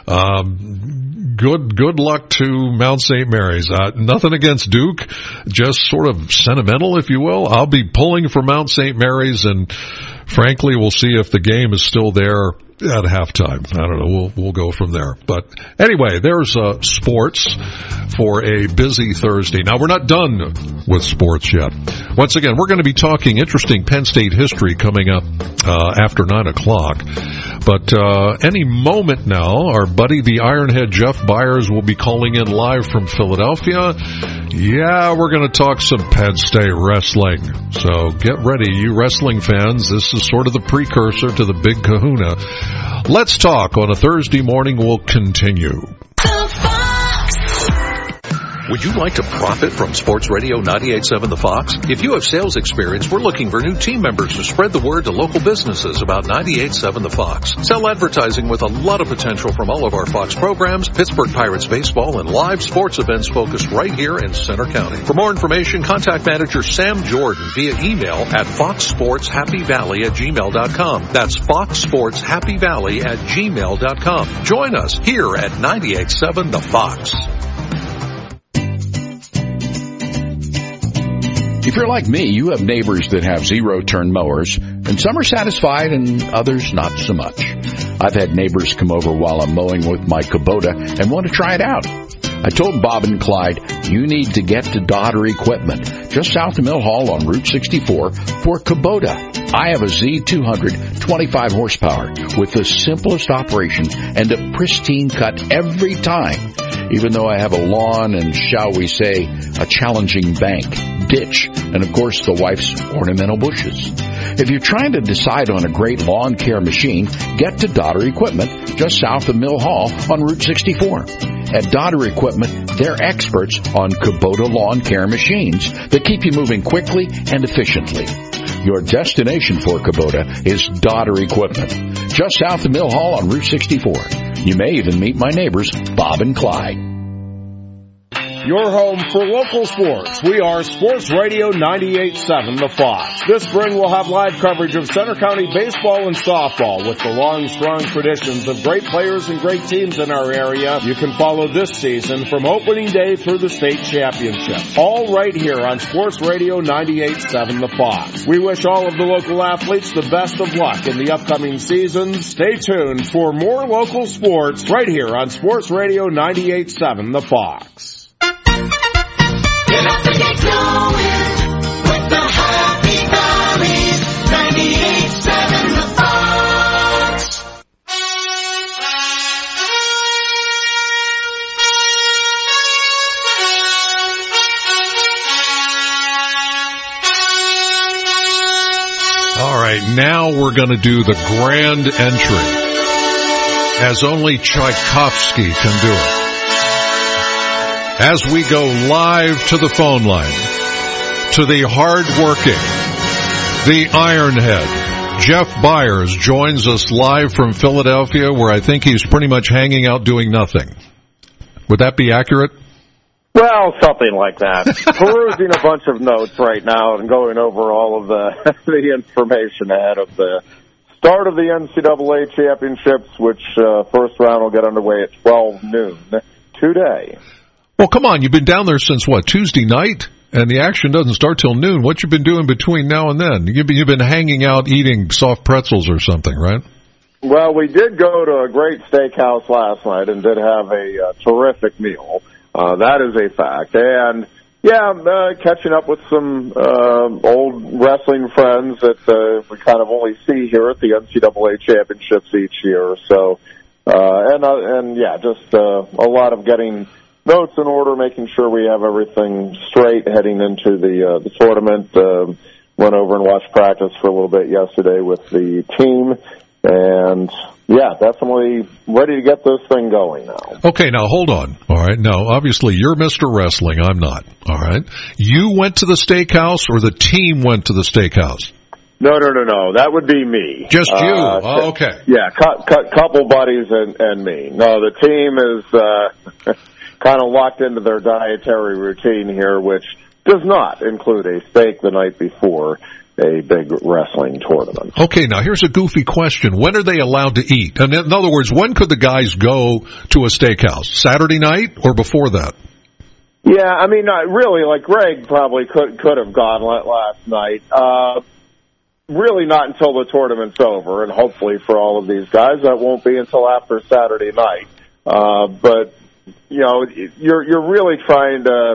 Good luck to Mount St. Mary's. Nothing against Duke, just sort of sentimental, if you will. I'll be pulling for Mount St. Mary's, and frankly, we'll see if the game is still there at halftime. I don't know. We'll go from there. But anyway, there's sports for a busy Thursday. Now, we're not done with sports yet. Once again, we're going to be talking interesting Penn State history coming up after 9 o'clock. But any moment now, our buddy the Ironhead Jeff Byers will be calling in live from Philadelphia. Yeah, we're going to talk some Penn State wrestling. So get ready, you wrestling fans. This is sort of the precursor to the Big Kahuna. Let's talk on a Thursday morning. We'll continue. Would you like to profit from Sports Radio 98.7 The Fox? If you have sales experience, we're looking for new team members to spread the word to local businesses about 98.7 The Fox. Sell advertising with a lot of potential from all of our Fox programs, Pittsburgh Pirates baseball, and live sports events focused right here in Center County. For more information, contact manager Sam Jordan via email at foxsportshappyvalley@gmail.com. That's foxsportshappyvalley@gmail.com. Join us here at 98.7 The Fox. If you're like me, you have neighbors that have zero-turn mowers, and some are satisfied and others not so much. I've had neighbors come over while I'm mowing with my Kubota and want to try it out. I told Bob and Clyde, you need to get to Dodder Equipment, just south of Mill Hall on Route 64 for Kubota. I have a Z200 25 horsepower with the simplest operation and a pristine cut every time, even though I have a lawn and, shall we say, a challenging bank, ditch, and of course the wife's ornamental bushes. If you're trying to decide on a great lawn care machine, get to Dodder Equipment, just south of Mill Hall on Route 64. At Dodder Equipment, they're experts on Kubota lawn care machines that keep you moving quickly and efficiently. Your destination for Kubota is Dodder Equipment, just south of Mill Hall on Route 64. You may even meet my neighbors, Bob and Clyde. Your home for local sports. We are Sports Radio 98.7 The Fox. This spring we'll have live coverage of Center County baseball and softball with the long, strong traditions of great players and great teams in our area. You can follow this season from opening day through the state championship. All right here on Sports Radio 98.7 The Fox. We wish all of the local athletes the best of luck in the upcoming season. Stay tuned for more local sports right here on Sports Radio 98.7 The Fox. Get up and get going with the Happy Valley 98.7 The Fox. All right, now we're going to do the grand entry, as only Tchaikovsky can do it. As we go live to the phone line, to the hard-working, the Ironhead, Jeff Byers joins us live from Philadelphia, where I think he's pretty much hanging out doing nothing. Would that be accurate? Well, something like that. Perusing a bunch of notes right now and going over all of the information ahead of the start of the NCAA championships, which first round will get underway at 12 noon today. Well, come on. You've been down there since, what, Tuesday night? And the action doesn't start till noon. What you been doing between now and then? You've been hanging out eating soft pretzels or something, right? Well, we did go to a great steakhouse last night and did have a terrific meal. That is a fact. And, yeah, catching up with some old wrestling friends that we kind of only see here at the NCAA championships each year. So, yeah, just a lot of getting notes in order, making sure we have everything straight heading into the tournament. Went over and watched practice for a little bit yesterday with the team. And, yeah, definitely ready to get this thing going now. Okay, now hold on. All right. Now, obviously, you're Mr. Wrestling. I'm not. All right. You went to the steakhouse or the team went to the steakhouse? No. That would be me. Just you? Okay. Yeah, couple buddies and me. No, the team is kind of locked into their dietary routine here, which does not include a steak the night before a big wrestling tournament. Okay, now here's a goofy question. When are they allowed to eat? In other words, when could the guys go to a steakhouse? Saturday night or before that? Yeah, I mean, really, like Greg probably could have gone last night. Really not until the tournament's over, and hopefully for all of these guys, that won't be until after Saturday night. But, you know, you're really trying to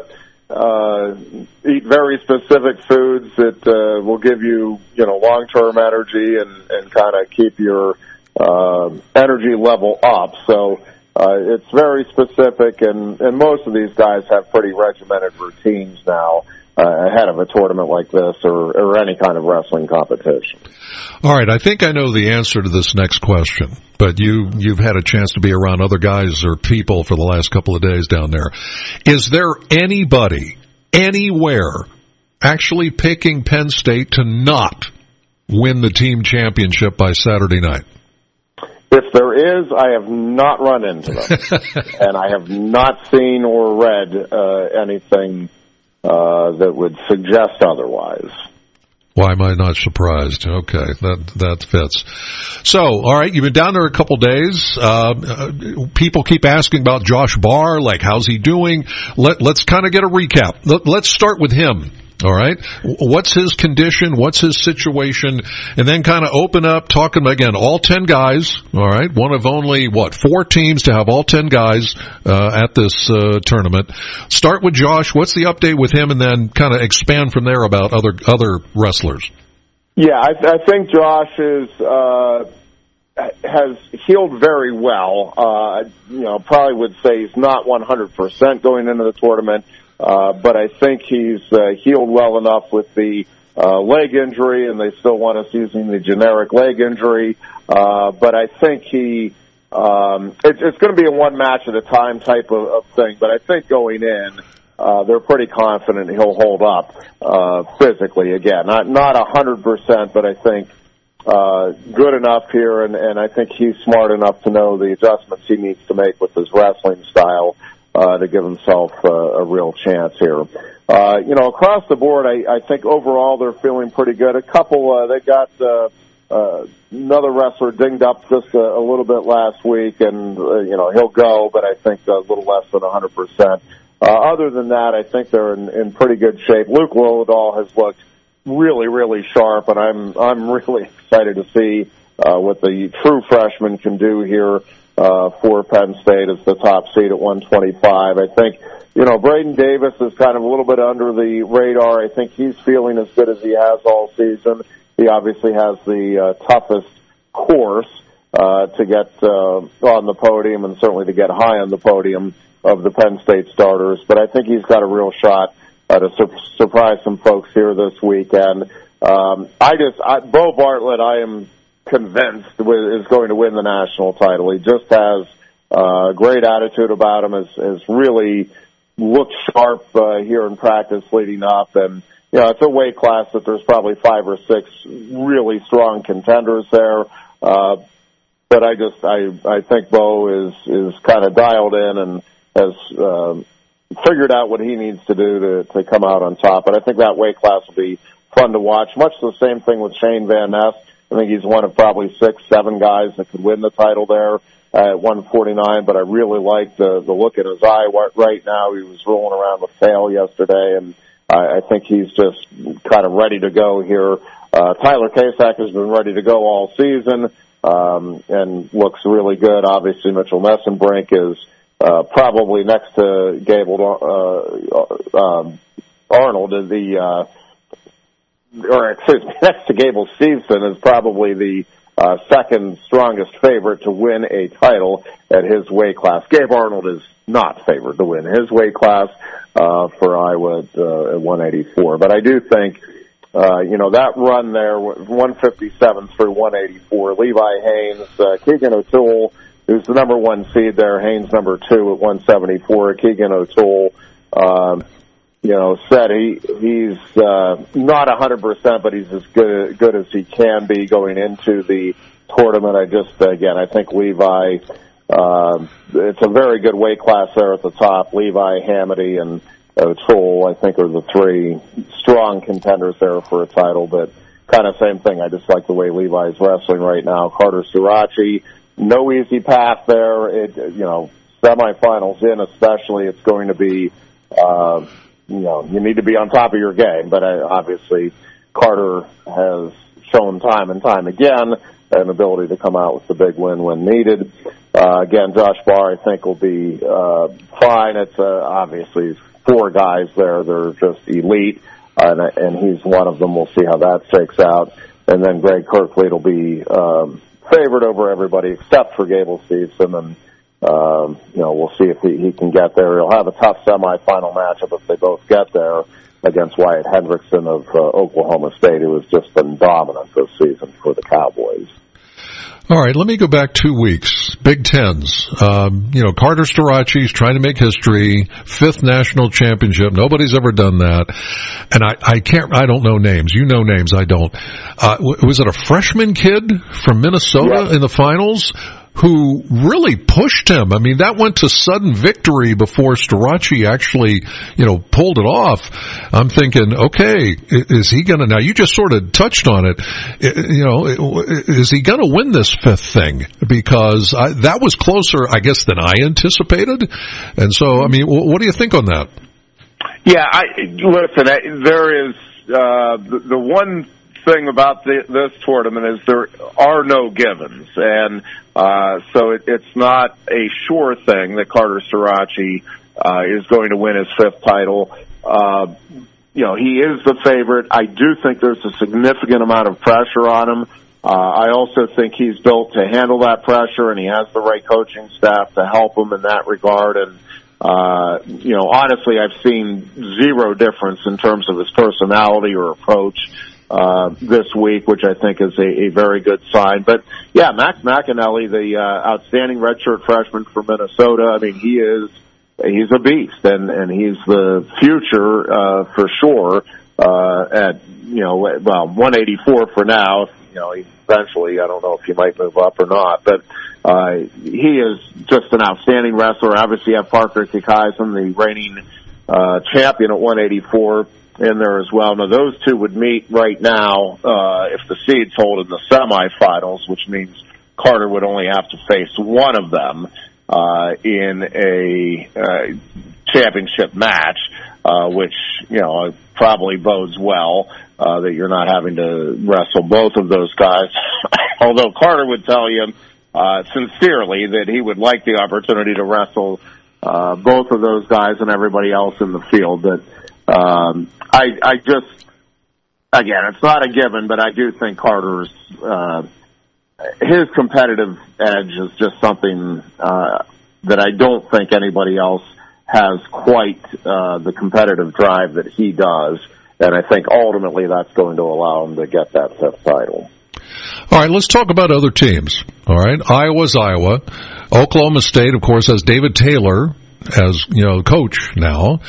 eat very specific foods that will give you, long-term energy and kind of keep your energy level up. So it's very specific, and most of these guys have pretty regimented routines now ahead of a tournament like this or any kind of wrestling competition. All right, I think I know the answer to this next question, but you've had a chance to be around other guys or people for the last couple of days down there. Is there anybody, anywhere, actually picking Penn State to not win the team championship by Saturday night? If there is, I have not run into them, and I have not seen or read anything that would suggest otherwise. Why am I not surprised? Okay, that fits. So, all right, you've been down there a couple days. People keep asking about Josh Barr, like how's he doing? Let's kind of get a recap. Let's start with him. All right, what's his condition? What's his situation? And then kind of open up, talking again, all 10 guys. All right, one of only 4 teams to have all 10 guys at this tournament. Start with Josh. What's the update with him, and then kind of expand from there about other wrestlers. Yeah, I think Josh has healed very well. Probably would say he's not 100% going into the tournament. But I think he's healed well enough with the leg injury, and they still want us using the generic leg injury. But I think it's going to be a one match at a time type of thing. But I think going in, they're pretty confident he'll hold up physically. Again, not 100%, but I think good enough here, and I think he's smart enough to know the adjustments he needs to make with his wrestling style to give himself a real chance here. Across the board, I think overall they're feeling pretty good. A couple, they got another wrestler dinged up just a little bit last week, and, he'll go, but I think a little less than 100%. Other than that, I think they're in pretty good shape. Luke Lillidahl has looked really, really sharp, and I'm really excited to see what the true freshman can do here for Penn State as the top seed at 125. I think, Braden Davis is kind of a little bit under the radar. I think he's feeling as good as he has all season. He obviously has the toughest course to get on the podium, and certainly to get high on the podium of the Penn State starters. But I think he's got a real shot to surprise some folks here this weekend. Bo Bartlett, I am convinced is going to win the national title. He just has a great attitude about him, has really looked sharp here in practice leading up, and it's a weight class that there's probably 5 or 6 really strong contenders there. But I think Bo is kind of dialed in and has figured out what he needs to do to come out on top. But I think that weight class will be fun to watch. Much the same thing with Shane Van Ness. I think he's one of probably 6, 7 guys that could win the title there at 149, but I really like the look in his eye right now. He was rolling around with tail yesterday, and I think he's just kind of ready to go here. Tyler Kasak has been ready to go all season and looks really good. Obviously, Mitchell Nessenbrink is probably next to Gable Arnold next to Gable Steveson is probably the second strongest favorite to win a title at his weight class. Gabe Arnold is not favored to win his weight class for Iowa at 184. But I do think that run there, 157 through 184. Levi Haines, Keegan O'Toole, who's the number 1 seed there. Haines number 2 at 174. Keegan O'Toole, said he's not 100%, but he's as good as he can be going into the tournament. I think Levi, it's a very good weight class there at the top. Levi, Hamity, and O'Toole, I think, are the 3 strong contenders there for a title, but kind of same thing. I just like the way Levi's wrestling right now. Carter Sirachi, no easy path there. Semifinals in especially, it's going to be, you need to be on top of your game, but obviously Carter has shown time and time again an ability to come out with the big win when needed. Again, Josh Barr, I think, will be fine. It's obviously 4 guys there. They're just elite, and he's one of them. We'll see how that shakes out. And then Greg Kirklead will be favored over everybody except for Gable Steveson, and we'll see if he can get there. He'll have a tough semifinal matchup if they both get there against Wyatt Hendrickson of Oklahoma State, who has just been dominant this season for the Cowboys. All right, let me go back 2 weeks. Big Tens. Carter Sirachi's trying to make history. 5th national championship. Nobody's ever done that. And I don't know names. You know names. I don't. Was it a freshman kid from Minnesota in the finals who really pushed him? I mean, that went to sudden victory before Sirachi actually, pulled it off. I'm thinking, okay, is he going to, now you just sort of touched on it, is he going to win this 5th thing? Because that was closer, I guess, than I anticipated. And so, I mean, what do you think on that? Yeah, there is, the one thing about this tournament is there are no givens, and so it's not a sure thing that Carter Sirachi is going to win his 5th title. He is the favorite. I do think there's a significant amount of pressure on him. I also think he's built to handle that pressure, and he has the right coaching staff to help him in that regard. And honestly, I've seen zero difference in terms of his personality or approach this week, which I think is a very good sign. But yeah, Max McAnally, the outstanding redshirt freshman from Minnesota, I mean, he's a beast, and he's the future for sure at 184 for now. Eventually, I don't know if he might move up or not, but he is just an outstanding wrestler. Obviously, you have Parker Kikaisen, the reigning champion at 184. In there as well. Now, those 2 would meet right now if the seeds hold in the semifinals, which means Carter would only have to face one of them in a championship match, which probably bodes well that you're not having to wrestle both of those guys. Although Carter would tell you sincerely that he would like the opportunity to wrestle both of those guys and everybody else in the field. But I just, again, it's not a given, but I do think Carter's, his competitive edge is just something, that I don't think anybody else has quite, the competitive drive that he does. And I think ultimately that's going to allow him to get that 5th title. All right, let's talk about other teams. All right, Iowa's Iowa. Oklahoma State, of course, has David Taylor as coach now.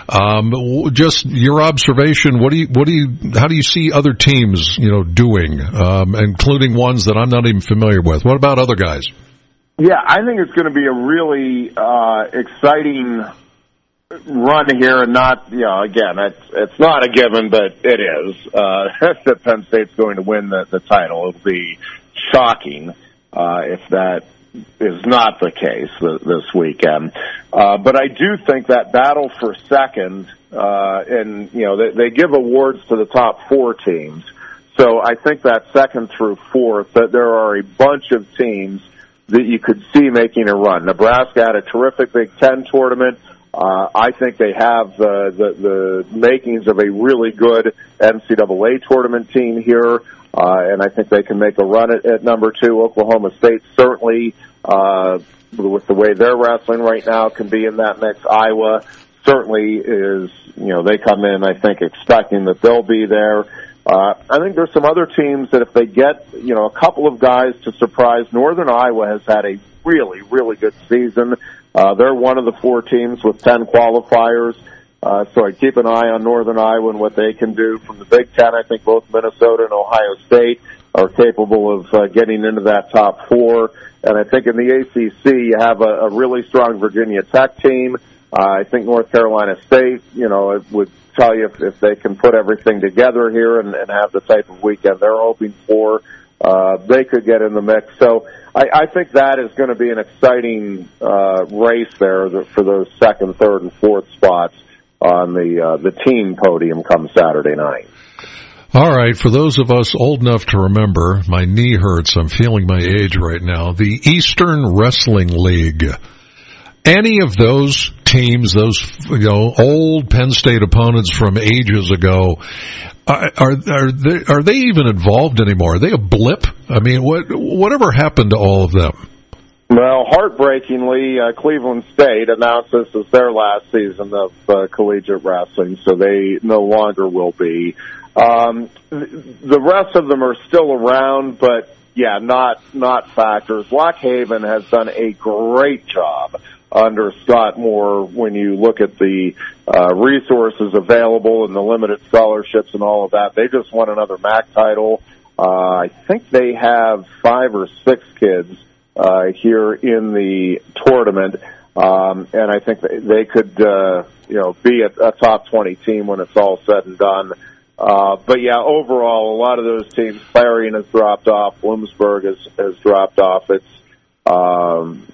Just your observation. How do you see other teams doing, including ones that I'm not even familiar with? What about other guys? Yeah, I think it's going to be a really exciting run here, and not again, it's not a given, but it is that Penn State's going to win the title. It'll be shocking if that is not the case this weekend. But I do think that battle for second, and they give awards to the top 4 teams. So I think that 2nd through 4th, that there are a bunch of teams that you could see making a run. Nebraska had a terrific Big Ten tournament. I think they have the makings of a really good NCAA tournament team here. And I think they can make a run at number 2. Oklahoma State certainly, with the way they're wrestling right now, can be in that mix. Iowa certainly is, they come in, I think, expecting that they'll be there. I think there's some other teams that if they get, a couple of guys to surprise, Northern Iowa has had a really, really good season. They're one of the 4 teams with 10 qualifiers. So I keep an eye on Northern Iowa and what they can do. From the Big Ten, I think both Minnesota and Ohio State are capable of getting into that top 4. And I think in the ACC, you have a really strong Virginia Tech team. I think North Carolina State, it would tell you if they can put everything together here and have the type of weekend they're hoping for, they could get in the mix. So I think that is going to be an exciting race there for those 2nd, 3rd, and 4th spots on the team podium come Saturday night. All right, for those of us old enough to remember, my knee hurts, I'm feeling my age right now, the Eastern Wrestling League. Any of those teams, those old Penn State opponents from ages ago, are they even involved anymore? Are they a blip? I mean, whatever happened to all of them? Well, heartbreakingly, Cleveland State announced this as their last season of collegiate wrestling, so they no longer will be. The rest of them are still around, but yeah, not factors. Lock Haven has done a great job under Scott Moore when you look at the resources available and the limited scholarships and all of that. They just won another MAC title. I think they have 5 or 6 kids here in the tournament, and I think they could be a top 20 team when it's all said and done. But yeah, overall, a lot of those teams, Clarion has dropped off, Bloomsburg has dropped off. It's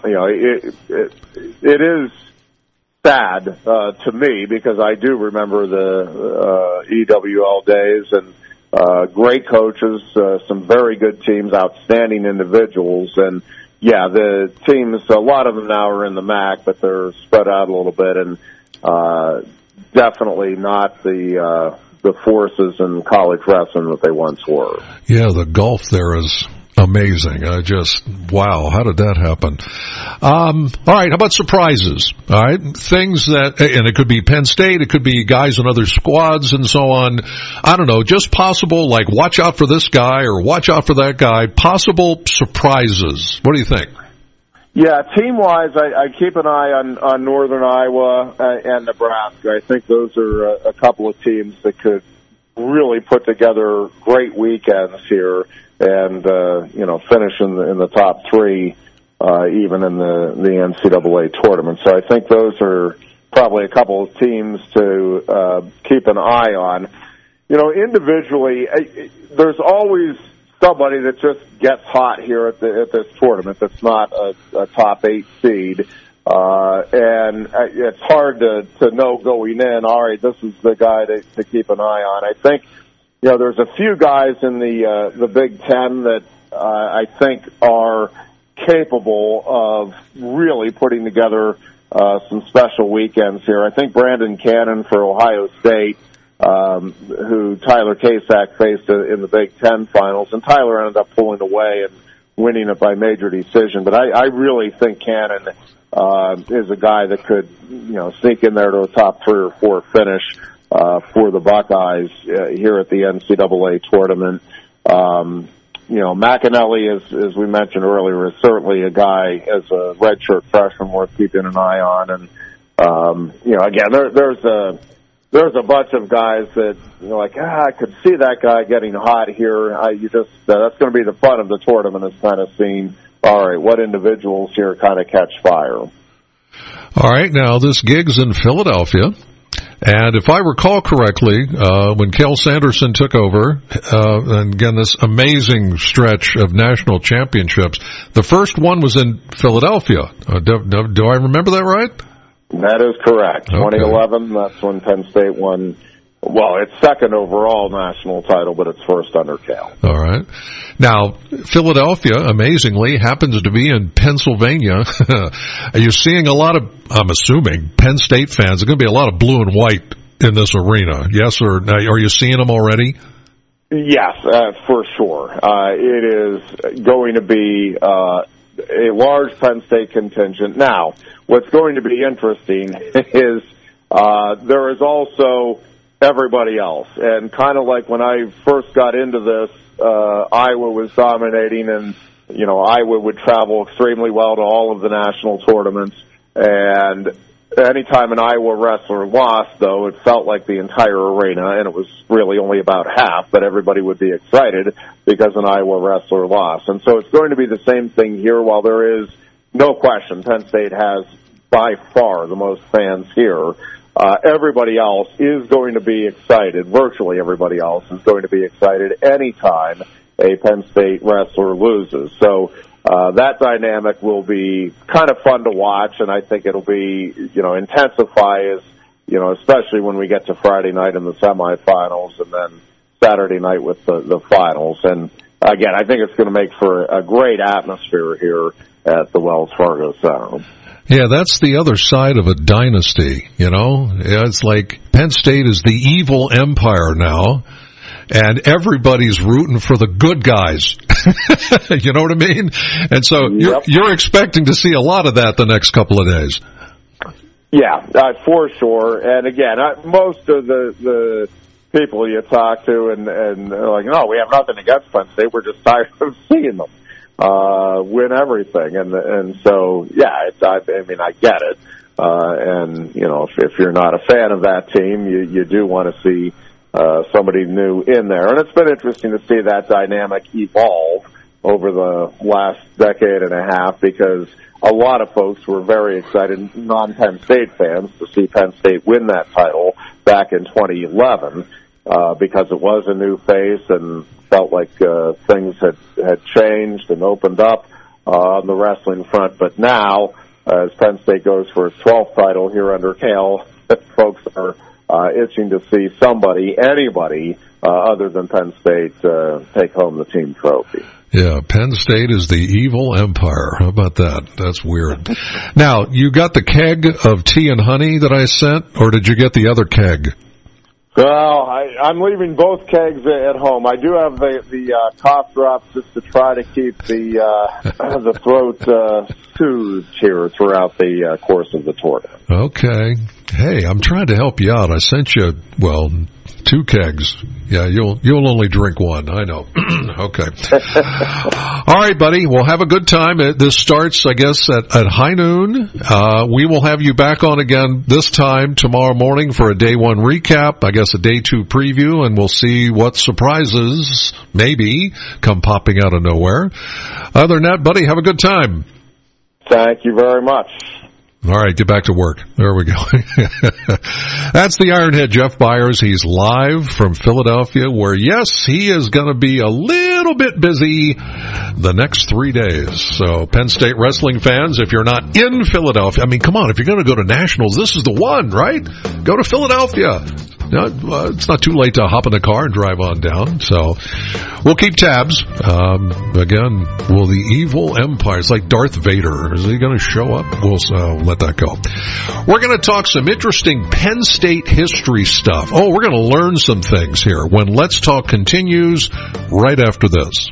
it is sad to me because I do remember the EWL days and great coaches, some very good teams, outstanding individuals, and yeah, the teams, a lot of them now are in the MAC, but they're spread out a little bit, and definitely not the forces in college wrestling that they once were. Yeah, the gulf there is amazing. Wow, how did that happen? All right, how about surprises? All right, things that, and it could be Penn State, it could be guys in other squads and so on. I don't know, just possible, like watch out for this guy or watch out for that guy, possible surprises. What do you think? Yeah, team-wise, I keep an eye on Northern Iowa and Nebraska. I think those are a couple of teams that could really put together great weekends here and finish in the top 3 even in the NCAA tournament. So I think those are probably a couple of teams to keep an eye on. Individually, there's always somebody that just gets hot here at this tournament that's not a top 8 seed. And it's hard to know going in, all right, this is the guy to keep an eye on. I think, there's a few guys in the Big Ten that I think are capable of really putting together some special weekends here. I think Brandon Cannon for Ohio State, who Tyler Kasak faced in the Big Ten finals, and Tyler ended up pulling away and winning it by major decision. But I really think Cannon is a guy that could, sneak in there to a top 3 or 4 finish for the Buckeyes here at the NCAA tournament. McAnally, as we mentioned earlier, is certainly a guy as a redshirt freshman worth keeping an eye on. And again, there's a bunch of guys that I could see that guy getting hot here. That's going to be the fun of the tournament, is kind of seeing, all right, what individuals here kind of catch fire. All right, now this gig's in Philadelphia. And if I recall correctly, when Kel Sanderson took over, and again, this amazing stretch of national championships, the first one was in Philadelphia. Do I remember that right? That is correct. Okay. 2011, that's when Penn State won, its second overall national title, but its first under Cal. All right. Now, Philadelphia, amazingly, happens to be in Pennsylvania. Are you seeing a lot of, I'm assuming, Penn State fans? There's going to be a lot of blue and white in this arena. Yes, or are you seeing them already? Yes, for sure. It is going to be a large Penn State contingent. Now, what's going to be interesting is there is also everybody else. And kind of like when I first got into this, Iowa was dominating, and, you know, Iowa would travel extremely well to all of the national tournaments. And anytime an Iowa wrestler lost, though, it felt like the entire arena, and it was really only about half, but everybody would be excited because an Iowa wrestler lost. And so it's going to be the same thing here. While there is no question Penn State has by far the most fans here, everybody else is going to be excited. Virtually everybody else is going to be excited anytime a Penn State wrestler loses. So that dynamic will be kind of fun to watch, and I think it'll be, you know, intensify as, you know, especially when we get to Friday night in the semifinals and then Saturday night with the finals. And again, I think it's going to make for a great atmosphere here at the Wells Fargo Center. Yeah, that's the other side of a dynasty, you know. It's like Penn State is the evil empire now, and everybody's rooting for the good guys. You know what I mean? And so you're expecting to see a lot of that the next couple of days. Yeah, for sure. And again, most of the people you talk to and they're like, no, we have nothing against Penn State. We're just tired of seeing them win everything. And so, yeah, I mean, I get it. And, you know, if you're not a fan of that team, you do want to see somebody new in there. And it's been interesting to see that dynamic evolve over the last decade and a half, because a lot of folks were very excited, non-Penn State fans, to see Penn State win that title back in 2011 because it was a new face and felt like things had changed and opened up on the wrestling front. But now, as Penn State goes for its 12th title here under Cale, folks are itching to see anybody other than Penn State take home the team trophy. Yeah, Penn State is the evil empire. How about that? That's weird. Now, you got the keg of tea and honey that I sent, or did you get the other keg? Well, I'm leaving both kegs at home. I do have the cough drops just to try to keep the throat soothed here throughout the course of the tournament. Okay. Hey, I'm trying to help you out. I sent you, 2 kegs. Yeah, you'll only drink one. I know. Okay. All right, buddy. Well, have a good time. This starts, I guess, at high noon. We will have you back on again this time tomorrow morning for a day 1 recap, I guess a day 2 preview, and we'll see what surprises maybe come popping out of nowhere. Other than that, buddy, have a good time. Thank you very much. All right, get back to work. There we go. That's the Ironhead, Jeff Byers. He's live from Philadelphia, where, yes, he is going to be a little bit busy the next 3 days. So, Penn State wrestling fans, if you're not in Philadelphia, I mean, come on, if you're going to go to Nationals, this is the one, right? Go to Philadelphia. It's not too late to hop in the car and drive on down. So we'll keep tabs. Again, will the evil empire, it's like Darth Vader, is he going to show up? We'll let that go. We're going to talk some interesting Penn State history stuff. Oh, we're going to learn some things here when Let's Talk continues right after this.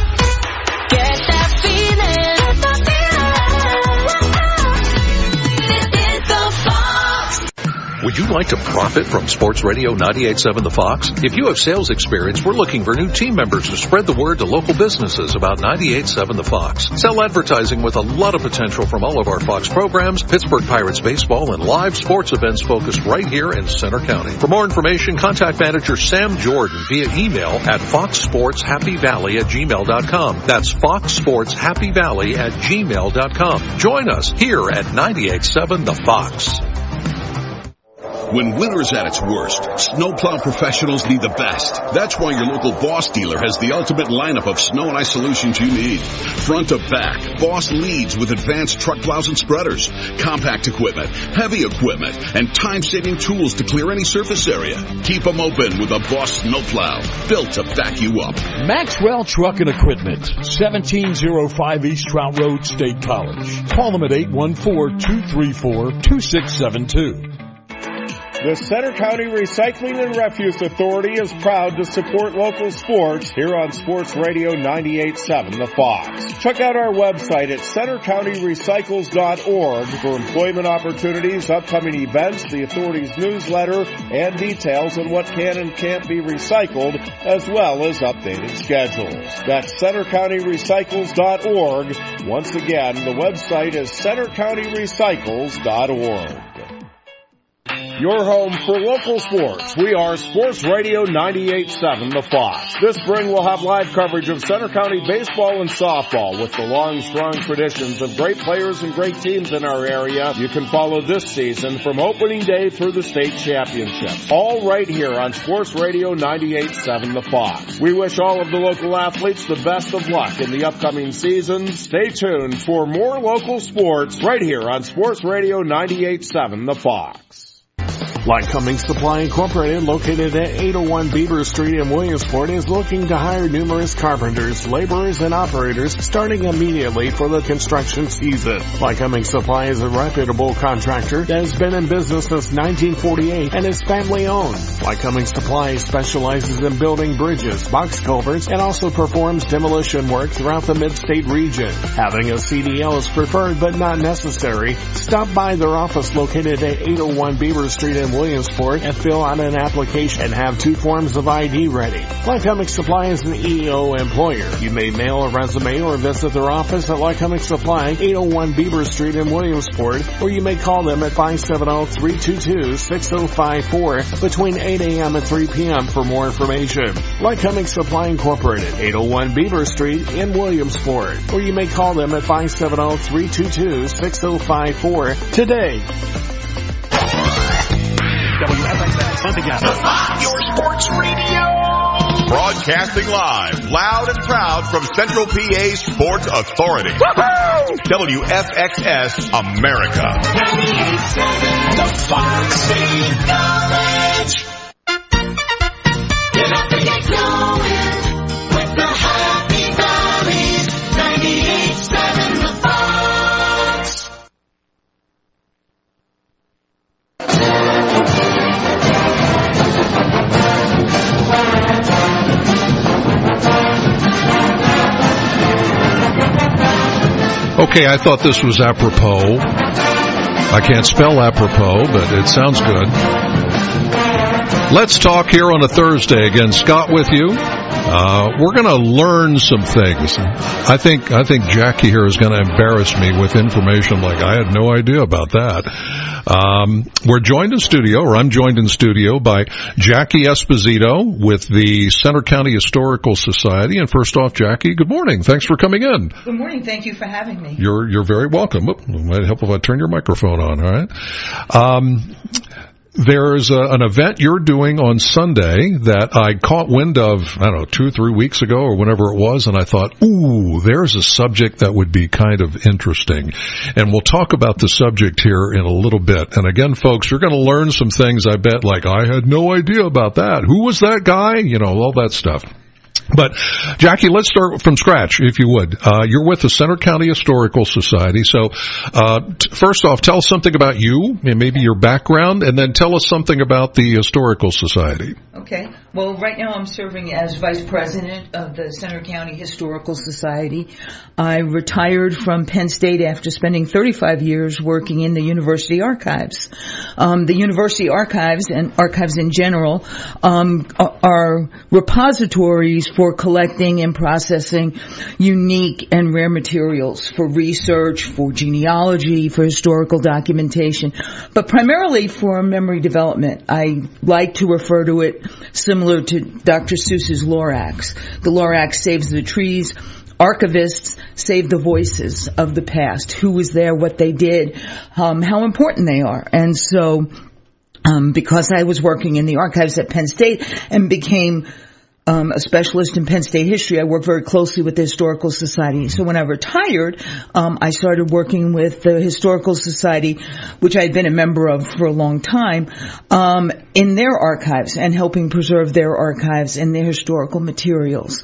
Would you like to profit from Sports Radio 98.7 The Fox? If you have sales experience, we're looking for new team members to spread the word to local businesses about 98.7 The Fox. Sell advertising with a lot of potential from all of our Fox programs, Pittsburgh Pirates baseball, and live sports events focused right here in Center County. For more information, contact manager Sam Jordan via email at foxsportshappyvalley@gmail.com. That's foxsportshappyvalley@gmail.com. Join us here at 98.7 The Fox. When winter's at its worst, snowplow professionals need the best. That's why your local Boss dealer has the ultimate lineup of snow and ice solutions you need. Front to back, Boss leads with advanced truck plows and spreaders, compact equipment, heavy equipment, and time-saving tools to clear any surface area. Keep them open with a Boss snowplow, built to back you up. Maxwell Truck and Equipment, 1705 East Trout Road, State College. Call them at 814-234-2672. The Center County Recycling and Refuse Authority is proud to support local sports here on Sports Radio 98.7 The Fox. Check out our website at centercountyrecycles.org for employment opportunities, upcoming events, the authority's newsletter, and details on what can and can't be recycled, as well as updated schedules. That's centercountyrecycles.org. Once again, the website is centercountyrecycles.org. Your home for local sports. We are Sports Radio 98.7 The Fox. This spring we'll have live coverage of Center County baseball and softball with the long, strong traditions of great players and great teams in our area. You can follow this season from opening day through the state championship. All right here on Sports Radio 98.7 The Fox. We wish all of the local athletes the best of luck in the upcoming season. Stay tuned for more local sports right here on Sports Radio 98.7 The Fox. Lycoming Supply Incorporated, located at 801 Beaver Street in Williamsport, is looking to hire numerous carpenters, laborers, and operators starting immediately for the construction season. Lycoming Supply is a reputable contractor that has been in business since 1948 and is family-owned. Lycoming Supply specializes in building bridges, box culverts, and also performs demolition work throughout the mid-state region. Having a CDL is preferred but not necessary. Stop by their office located at 801 Beaver Street in Williamsport and fill out an application and have 2 forms of ID ready. Lycoming Supply is an EO employer. You may mail a resume or visit their office at Lycoming Supply, 801 Beaver Street in Williamsport, or you may call them at 570-322-6054 between 8 a.m. and 3 p.m. for more information. Lycoming Supply Incorporated, 801 Beaver Street in Williamsport, or you may call them at 570-322-6054 today. WFXX, The Fox, your sports radio. Broadcasting live, loud and proud from Central PA Sports Authority. Woo-hoo! WFXS America. 98.7 The Fox City College. Get up and get going with the Happy Valleys. 98.7 The Fox. Okay, I thought this was apropos. I can't spell apropos, but it sounds good. Let's talk here on a Thursday. Again, Scott with you. We're going to learn some things. I think Jackie here is going to embarrass me with information like I had no idea about that. We're joined in studio, or I'm joined in studio by Jackie Esposito with the Center County Historical Society. And first off, Jackie, good morning. Thanks for coming in. Good morning. Thank you for having me. You're very welcome. It might help if I turn your microphone on, all right? There's an event you're doing on Sunday that I caught wind of, 2 or 3 weeks ago or whenever it was, and I thought, ooh, there's a subject that would be kind of interesting. And we'll talk about the subject here in a little bit. And again, folks, you're going to learn some things, I bet, like I had no idea about that. Who was that guy? All that stuff. But, Jackie, let's start from scratch, if you would. You're with the Center County Historical Society. So, first off, tell us something about you and maybe your background, and then tell us something about the Historical Society. Okay. Well, right now I'm serving as Vice President of the Center County Historical Society. I retired from Penn State after spending 35 years working in the University Archives. The University Archives and archives in general are repositories for collecting and processing unique and rare materials for research, for genealogy, for historical documentation, but primarily for memory development. I like to refer to it similar to Dr. Seuss's Lorax. The Lorax saves the trees. Archivists save the voices of the past. Who was there, what they did, how important they are. And so, because I was working in the archives at Penn State and became a specialist in Penn State history, I worked very closely with the Historical Society. So when I retired, I started working with the Historical Society, which I had been a member of for a long time, in their archives and helping preserve their archives and their historical materials.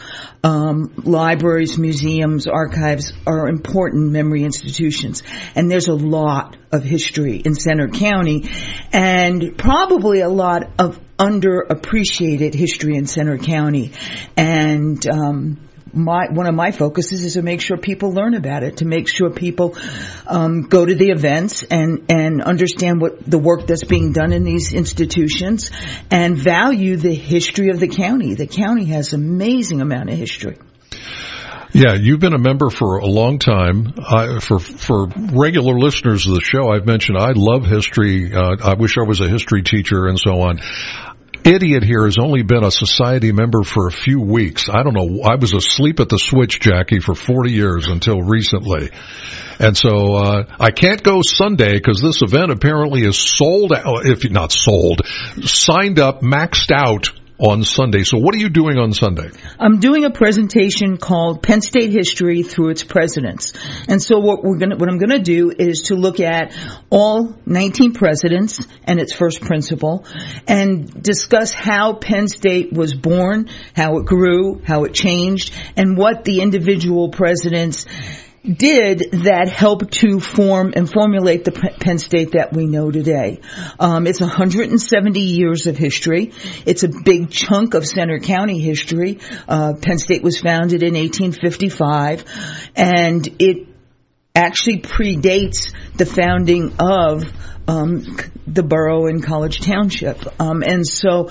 Libraries, museums, archives are important memory institutions, and there's a lot of history in Center County, and probably a lot of underappreciated history in Center County. And one of my focuses is to make sure people learn about it, to make sure people go to the events and understand what the work that's being done in these institutions and value the history of the county. The county has an amazing amount of history. Yeah, you've been a member for a long time. For regular listeners of the show, I've mentioned I love history. I wish I was a history teacher and so on. Idiot here has only been a society member for a few weeks. I don't know. I was asleep at the switch, Jackie, for 40 years until recently. And so I can't go Sunday because this event apparently is sold out, if not sold, signed up, maxed out on Sunday. So what are you doing on Sunday? I'm doing a presentation called Penn State History Through Its Presidents. And so what I'm going to do is to look at all 19 presidents and its first principle and discuss how Penn State was born, how it grew, how it changed, and what the individual presidents did that helped to form and formulate the Penn State that we know today. It's 170 years of history. It's a big chunk of Center County history. Penn State was founded in 1855, and it actually predates the founding of the borough in College Township. And so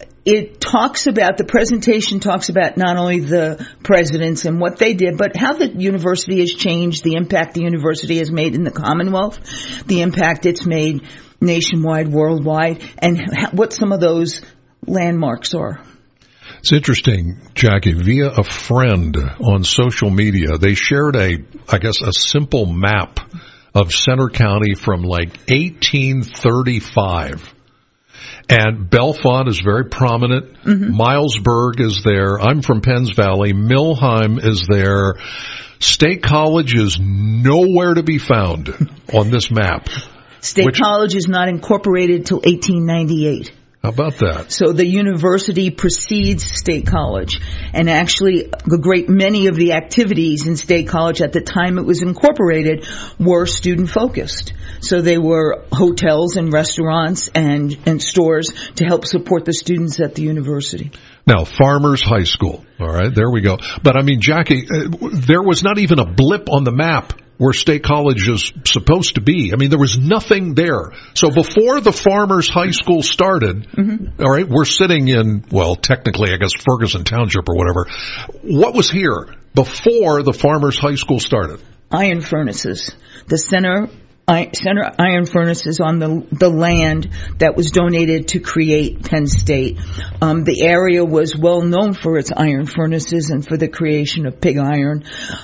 the presentation talks about not only the presidents and what they did, but how the university has changed, the impact the university has made in the Commonwealth, the impact it's made nationwide, worldwide, and what some of those landmarks are. It's interesting, Jackie, via a friend on social media, they shared a simple map of Center County from like 1835. And Bellefonte is very prominent. Mm-hmm. Milesburg is there. I'm from Penns Valley. Millheim is there. State College is nowhere to be found on this map. State College is not incorporated till 1898. How about that? So the university precedes State College. And actually, a great many of the activities in State College at the time it was incorporated were student-focused. So they were hotels and restaurants and stores to help support the students at the university. Now, Farmers High School. All right, there we go. But, I mean, Jackie, there was not even a blip on the map where State College is supposed to be. I mean, there was nothing there. So before the Farmers High School started, mm-hmm. All right, we're sitting in, well, technically, I guess, Ferguson Township or whatever. What was here before the Farmers High School started? Iron furnaces. The Center Iron Furnaces on the land that was donated to create Penn State. The area was well known for its iron furnaces and for the creation of pig iron.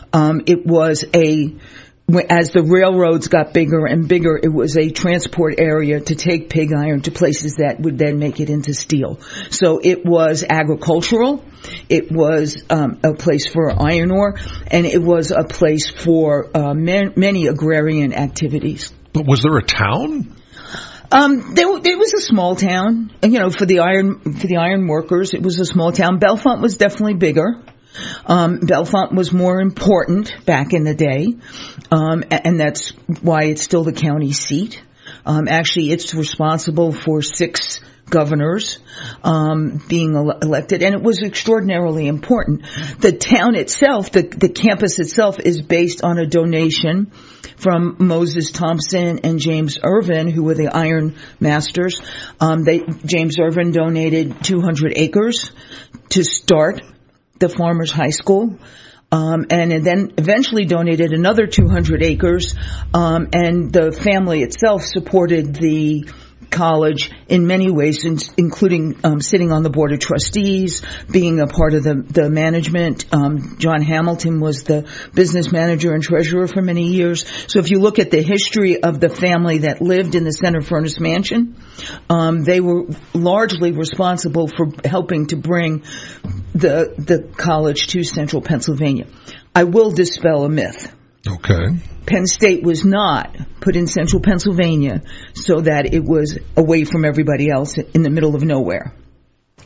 As the railroads got bigger and bigger, it was a transport area to take pig iron to places that would then make it into steel. So it was agricultural, it was a place for iron ore, and it was a place for many agrarian activities. But was there a town? There was a small town, for the iron workers. It was a small town. Bellefonte was definitely bigger. Bellefonte was more important back in the day, and that's why it's still the county seat. Actually, it's responsible for 6 governors being elected, and it was extraordinarily important. The town itself, the campus itself, is based on a donation from Moses Thompson and James Irvin, who were the iron masters. James Irvin donated 200 acres to start the Farmers High School, and then eventually donated another 200 acres, and the family itself supported the college in many ways, including sitting on the board of trustees, being a part of the management. John Hamilton was the business manager and treasurer for many years. So if you look at the history of the family that lived in the Center Furnace Mansion, they were largely responsible for helping to bring the college to central Pennsylvania. I will dispel a myth. Okay. Penn State was not put in central Pennsylvania so that it was away from everybody else in the middle of nowhere.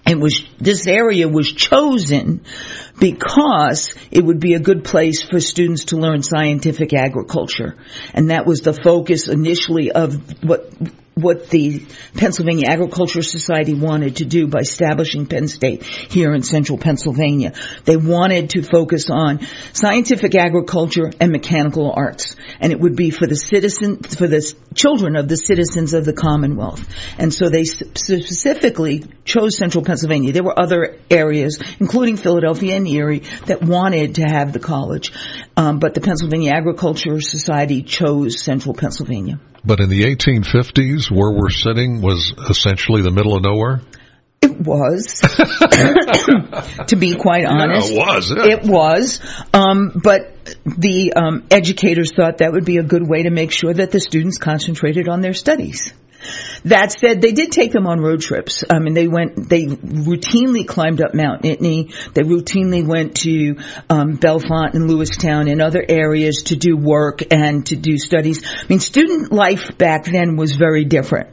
This area was chosen because it would be a good place for students to learn scientific agriculture. And that was the focus initially of what the Pennsylvania Agricultural Society wanted to do by establishing Penn State here in central Pennsylvania. They wanted to focus on scientific agriculture and mechanical arts. And it would be for the children of the citizens of the Commonwealth. And so they specifically chose central Pennsylvania. There were other areas, including Philadelphia and Erie, that wanted to have the college. But the Pennsylvania Agricultural Society chose central Pennsylvania. But in the 1850s, where we're sitting was essentially the middle of nowhere? It was, to be quite honest. Yeah, it was. Yeah. It was. But the educators thought that would be a good way to make sure that the students concentrated on their studies. That said, they did take them on road trips. They routinely climbed up Mount Nittany. They routinely went to Bellefonte and Lewistown and other areas to do work and to do studies. Student life back then was very different.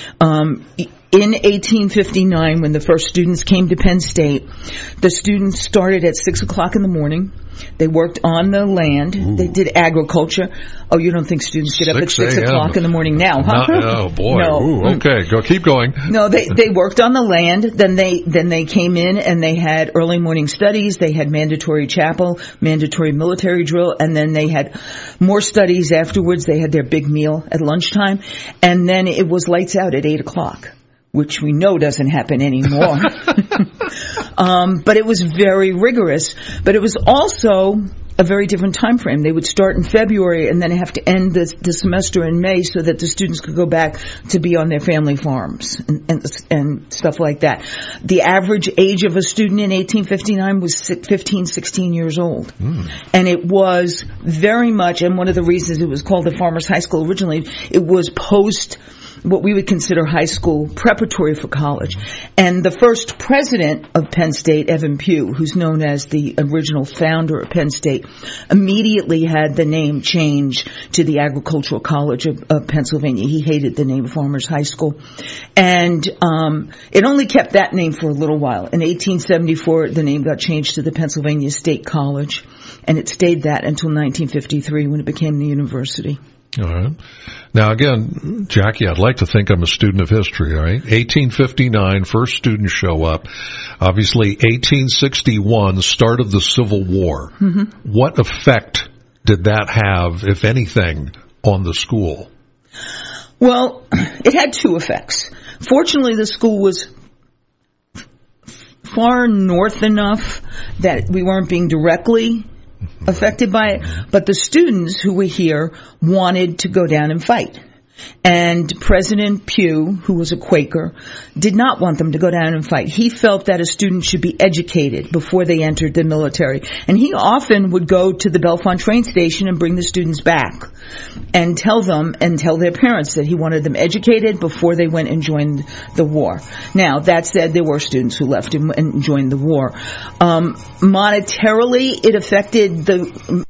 In 1859, when the first students came to Penn State, the students started at 6 o'clock in the morning. They worked on the land. Ooh. They did agriculture. Oh, you don't think students get up at 6 o'clock in the morning now, huh? Oh, boy. No. Ooh, okay, keep going. No, they worked on the land. Then they came in and they had early morning studies. They had mandatory chapel, mandatory military drill, and then they had more studies afterwards. They had their big meal at lunchtime, and then it was lights out at 8 o'clock. Which we know doesn't happen anymore. But it was very rigorous. But it was also a very different time frame. They would start in February and then have to end the semester in May so that the students could go back to be on their family farms and stuff like that. The average age of a student in 1859 was 15, 16 years old. And it was very much, and one of the reasons it was called the Farmers High School originally, it was post what we would consider high school preparatory for college. And the first president of Penn State, Evan Pugh, who's known as the original founder of Penn State, immediately had the name changed to the Agricultural College of Pennsylvania. He hated the name Farmers High School. And it only kept that name for a little while. In 1874, the name got changed to the Pennsylvania State College, and it stayed that until 1953 when it became the university. All right. Now, again, Jackie, I'd like to think I'm a student of history, all right? 1859, first students show up. Obviously, 1861, start of the Civil War. Mm-hmm. What effect did that have, if anything, on the school? Well, it had two effects. Fortunately, the school was far north enough that we weren't being directly affected by it, but the students who were here wanted to go down and fight. And President Pugh, who was a Quaker, did not want them to go down and fight. He felt that a student should be educated before they entered the military. And he often would go to the Bellefonte train station and bring the students back and tell their parents that he wanted them educated before they went and joined the war. Now, that said, there were students who left and joined the war. Monetarily, it affected the...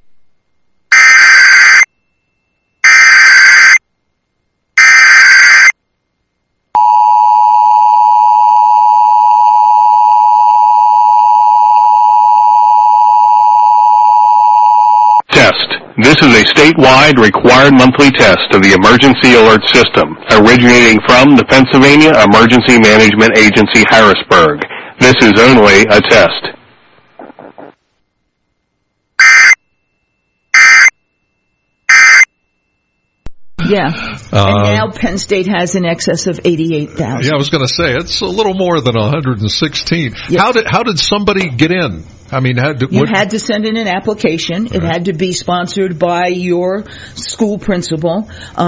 This is a statewide required monthly test of the Emergency Alert System, originating from the Pennsylvania Emergency Management Agency, Harrisburg. This is only a test. Yeah. And now Penn State has in excess of 88,000. Yeah, I was going to say, it's a little more than 116. Yes. How did somebody get in? I mean, you had to send in an application. It had to be sponsored by your school principal.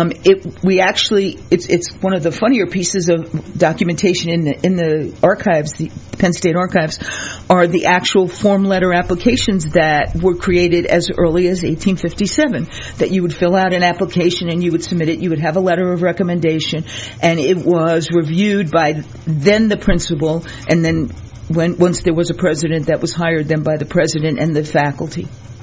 It's one of the funnier pieces of documentation in the archives, the Penn State archives, are the actual form letter applications that were created as early as 1857. That you would fill out an application and you would submit it. You would have a letter of recommendation, and it was reviewed by then the principal, and then once there was a president that was hired then by the president and the faculty.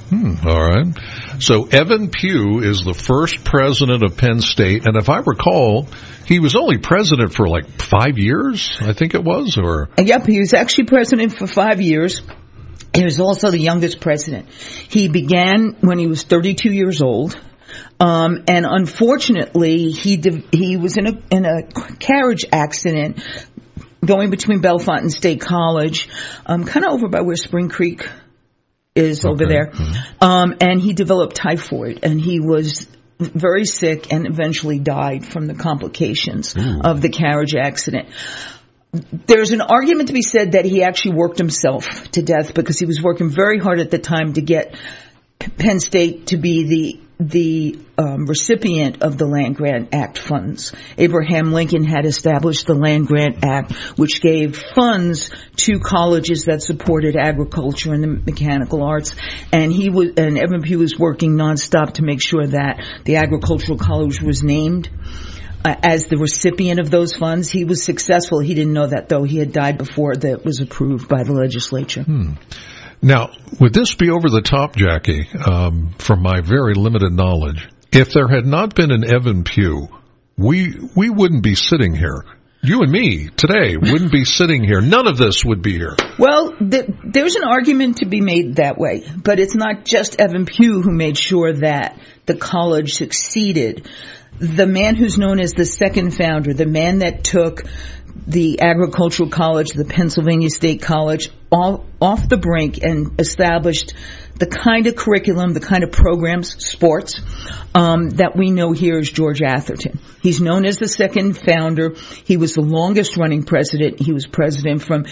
All right. So Evan Pugh is the first president of Penn State, and if I recall, he was only president for like 5 years, I think it was, or? Yep, he was actually president for 5 years. He was also the youngest president. He began when he was 32 years old. And unfortunately, he was in a carriage accident going between Bellefontaine State College, kind of over by where Spring Creek is over there. And he developed typhoid, and he was very sick and eventually died from the complications of the carriage accident. There's an argument to be said that he actually worked himself to death because he was working very hard at the time to get Penn State to be the recipient of the Land Grant Act funds. Abraham Lincoln had established the Land Grant Act, which gave funds to colleges that supported agriculture and the mechanical arts. And Evan Pugh was working nonstop to make sure that the agricultural college was named as the recipient of those funds. He was successful. He didn't know that, though. He had died before that was approved by the legislature. Now, would this be over the top, Jackie, from my very limited knowledge? If there had not been an Evan Pugh, we wouldn't be sitting here. You and me today wouldn't be sitting here. None of this would be here. Well, there's an argument to be made that way, but it's not just Evan Pugh who made sure that the college succeeded. The man who's known as the second founder, the man that took the agricultural college, the Pennsylvania State College, off the brink and established the kind of curriculum, the kind of programs, sports, that we know here is George Atherton. He's known as the second founder. He was the longest running president. He was president from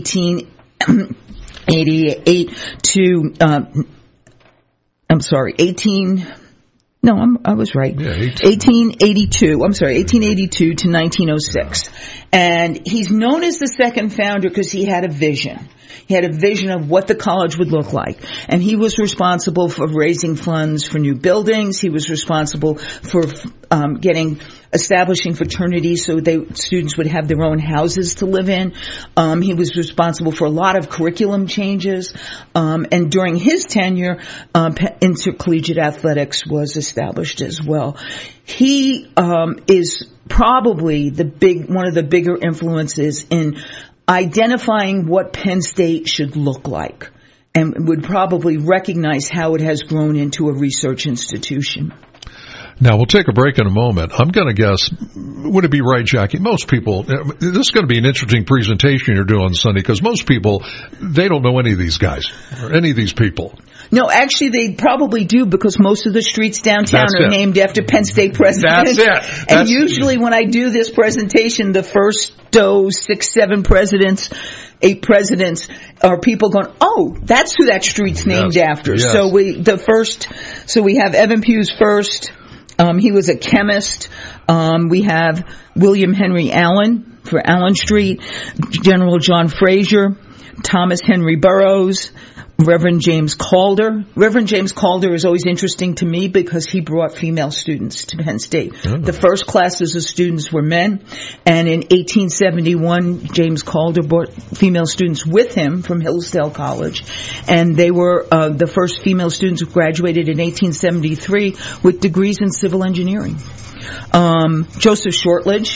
1888 to, I was right. 1882 to 1906. And he's known as the second founder because he had a vision. He had a vision of what the college would look like. And he was responsible for raising funds for new buildings. He was responsible for establishing fraternities so students would have their own houses to live in. He was responsible for a lot of curriculum changes. And during his tenure, intercollegiate athletics was established as well. He is probably one of the bigger influences in identifying what Penn State should look like, and would probably recognize how it has grown into a research institution. Now, we'll take a break in a moment. I'm going to guess, would it be right, Jackie? Most people, this is going to be an interesting presentation you're doing on Sunday, because most people, they don't know any of these guys or any of these people. No, actually, they probably do, because most of the streets downtown are named after Penn State presidents. That's it. And usually when I do this presentation, the first 6, 7 presidents, 8 presidents are people going, oh, that's who that street's named after. Yes. So we have Evan Pugh's first. He was a chemist. We have William Henry Allen for Allen Street, General John Fraser, Thomas Henry Burroughs, Reverend James Calder. Reverend James Calder is always interesting to me because he brought female students to Penn State. Oh. The first classes of students were men, and in 1871, James Calder brought female students with him from Hillsdale College, and they were the first female students who graduated in 1873 with degrees in civil engineering. Joseph Shortledge,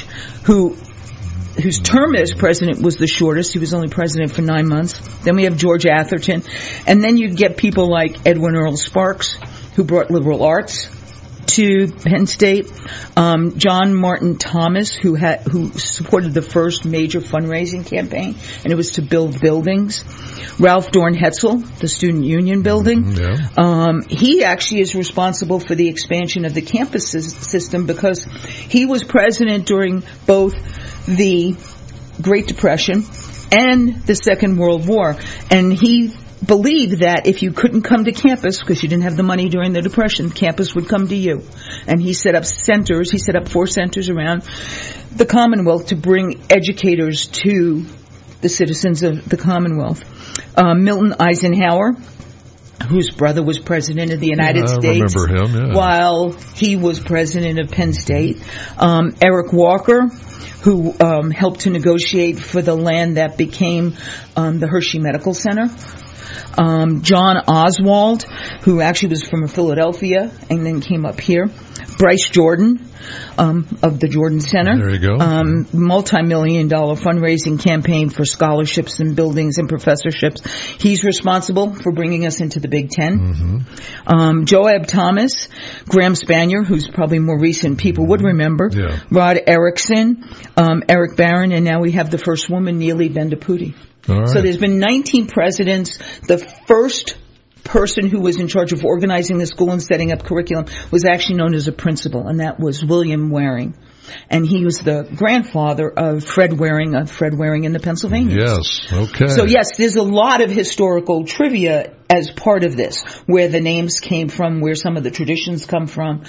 whose term as president was the shortest. He was only president for 9 months. Then we have George Atherton. And then you get people like Edwin Earl Sparks, who brought liberal arts to Penn State. John Martin Thomas, who supported the first major fundraising campaign, and it was to build buildings. Ralph Dorn Hetzel, the Student Union building. Yeah. He actually is responsible for the expansion of the campus system because he was president during both the Great Depression and the Second World War. And he believed that if you couldn't come to campus because you didn't have the money during the Depression, campus would come to you. And he set up centers. He set up 4 centers around the Commonwealth to bring educators to the citizens of the Commonwealth. Milton Eisenhower, whose brother was president of the United States. I remember him, yeah. While he was president of Penn State. Eric Walker, who helped to negotiate for the land that became the Hershey Medical Center. John Oswald, who actually was from Philadelphia and then came up here. Bryce Jordan, of the Jordan Center. There you go. Multi-million-dollar fundraising campaign for scholarships and buildings and professorships. He's responsible for bringing us into the Big Ten. Joab Thomas, Graham Spanier, who's probably more recent people would remember. Yeah. Rod Erickson, Eric Barron, and now we have the first woman, Neely Vendiputi. All right. So there's been 19 presidents. The first person who was in charge of organizing the school and setting up curriculum was actually known as a principal, and that was William Waring. And he was the grandfather of Fred Waring and the Pennsylvanians. Yes, okay. So yes, there's a lot of historical trivia as part of this, where the names came from, where some of the traditions come from,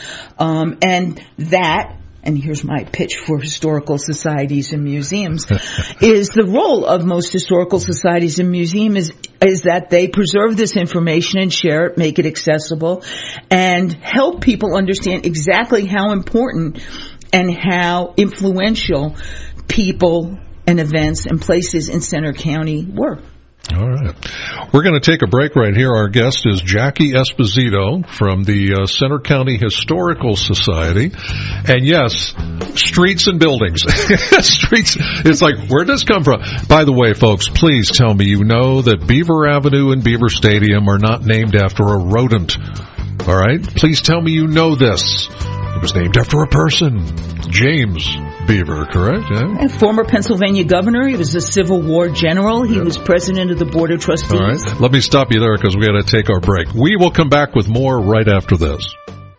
and here's my pitch for historical societies and museums, is the role of most historical societies and museums is that they preserve this information and share it, make it accessible, and help people understand exactly how important and how influential people and events and places in Center County were. All right. We're going to take a break right here. Our guest is Jackie Esposito from the Center County Historical Society. And yes, streets and buildings. Streets. It's like, where does this come from? By the way, folks, please tell me you know that Beaver Avenue and Beaver Stadium are not named after a rodent. All right? Please tell me you know this. It was named after a person. James Beaver, correct? Yeah. A former Pennsylvania governor. He was a Civil War general. He was president of the Board of Trustees. All right. Let me stop you there because we got to take our break. We will come back with more right after this.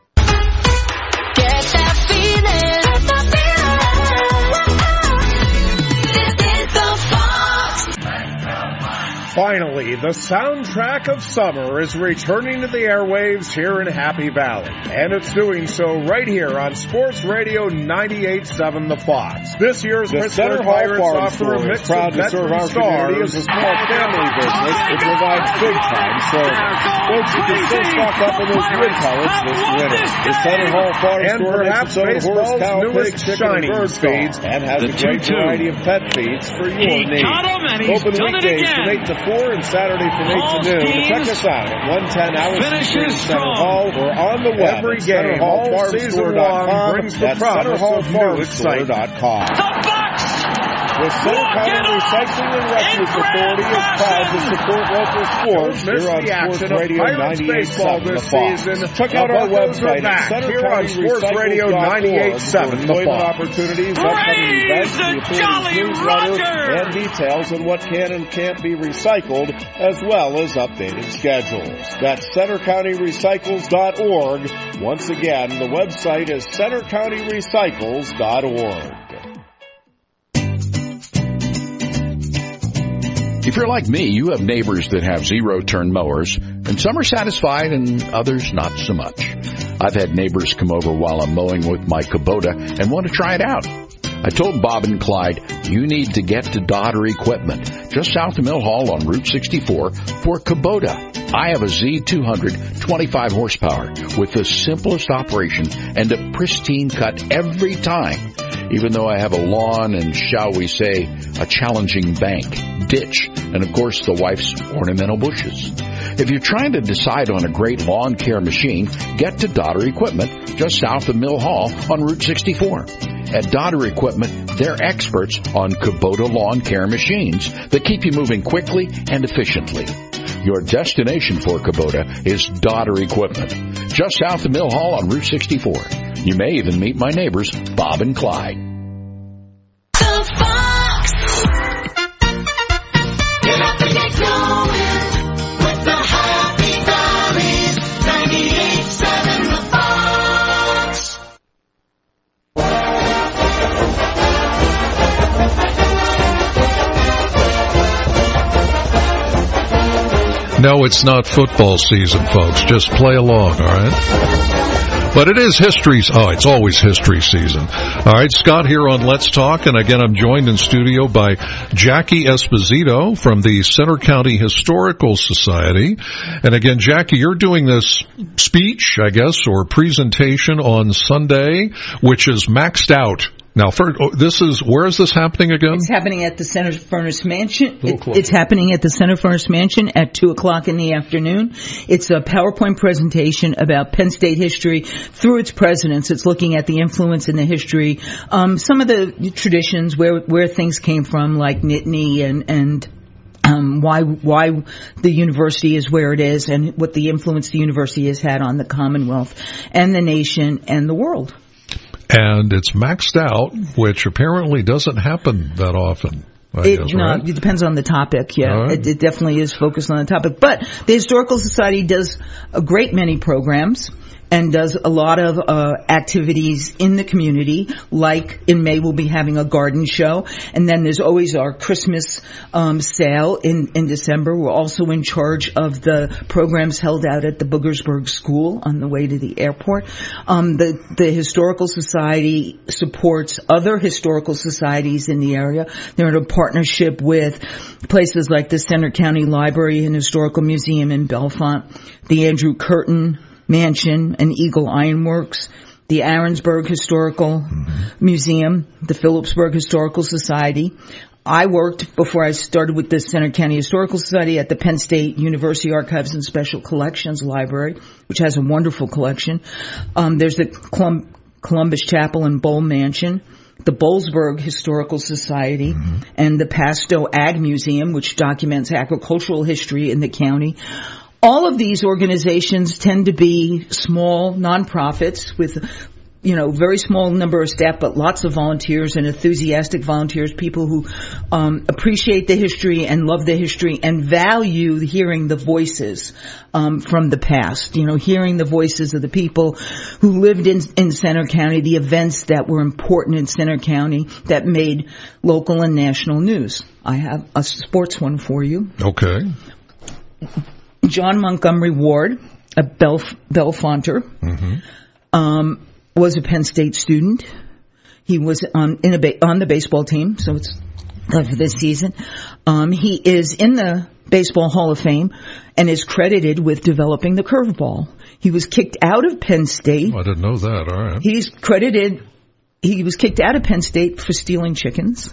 Finally, the soundtrack of summer is returning to the airwaves here in Happy Valley. And it's doing so right here on Sports Radio 98.7 The Fox. This year's the Center Hall Farm Store is proud to serve our community as a small family business that provides big-time service. Folks, you can still stock up on those wood pellets this winter. The Center Hall Farm Store makes its own horse, cow, pig, chicken, and bird feeds and has a great variety of pet feeds for your needs. Open weekdays from 8 to 4 and Saturday from 8 to noon. Check us out at 110 Allison Street, Center Hall, or on the web every at game all season long brings the promise of new excitement. The Center County Recycling and Refuse Authority is proud to support local sports here on Sports Radio 98.7 The Fox. Check out our website at CenterCountyRecycles.org for employment opportunities, upcoming events, the authority's newsletter, and details on what can and can't be recycled, as well as updated schedules. That's CenterCountyRecycles.org. Once again, the website is CenterCountyRecycles.org. If you're like me, you have neighbors that have zero-turn mowers, and some are satisfied and others not so much. I've had neighbors come over while I'm mowing with my Kubota and want to try it out. I told Bob and Clyde, you need to get to Dodder Equipment, just south of Mill Hall on Route 64, for Kubota. I have a Z200 25 horsepower with the simplest operation and a pristine cut every time, even though I have a lawn and, shall we say, a challenging bank, ditch, and of course the wife's ornamental bushes. If you're trying to decide on a great lawn care machine, get to Dodder Equipment, just south of Mill Hall on Route 64. At Dodder Equipment, they're experts on Kubota lawn care machines that keep you moving quickly and efficiently. Your destination for Kubota is Dodder Equipment, just south of Mill Hall on Route 64. You may even meet my neighbors, Bob and Clyde. The Fox. Get up and get going with the Happy Valley 98.7 The Fox. No, it's not football season, folks. Just play along, all right? But it is it's always history season. All right, Scott here on Let's Talk, and again, I'm joined in studio by Jackie Esposito from the Center County Historical Society. And again, Jackie, you're doing this speech, I guess, or presentation on Sunday, which is maxed out. Now, where is this happening again? It's happening at the Center Furnace Mansion. It's happening at the Center Furnace Mansion at 2:00 in the afternoon. It's a PowerPoint presentation about Penn State history through its presidents. It's looking at the influence in the history, some of the traditions where things came from, like Nittany and why the university is where it is, and what the influence the university has had on the Commonwealth and the nation and the world. And it's maxed out, which apparently doesn't happen that often. It depends on the topic, yeah. Right. It definitely is focused on the topic. But the Historical Society does a great many programs and does a lot of activities in the community. Like in May, we'll be having a garden show. And then there's always our Christmas sale in December. We're also in charge of the programs held out at the Boogersburg School on the way to the airport. The Historical Society supports other historical societies in the area. They're in a partnership with places like the Center County Library and Historical Museum in Bellefonte, the Andrew Curtin Mansion and Eagle Ironworks, the Aaronsburg Historical Museum, the Phillipsburg Historical Society. I worked, before I started with the Center County Historical Society, at the Penn State University Archives and Special Collections Library, which has a wonderful collection. There's the Columbus Chapel and Bowl Mansion, the Boalsburg Historical Society, and the Pasto Ag Museum, which documents agricultural history in the county. All of these organizations tend to be small nonprofits with, very small number of staff, but lots of volunteers and enthusiastic volunteers, people who appreciate the history and love the history and value hearing the voices from the past, hearing the voices of the people who lived in Center County, the events that were important in Center County that made local and national news. I have a sports one for you. Okay. John Montgomery Ward, a Bellefonter, was a Penn State student. He was on the baseball team, so it's for this season. He is in the Baseball Hall of Fame and is credited with developing the curveball. He was kicked out of Penn State. I didn't know that. All right. He was kicked out of Penn State for stealing chickens.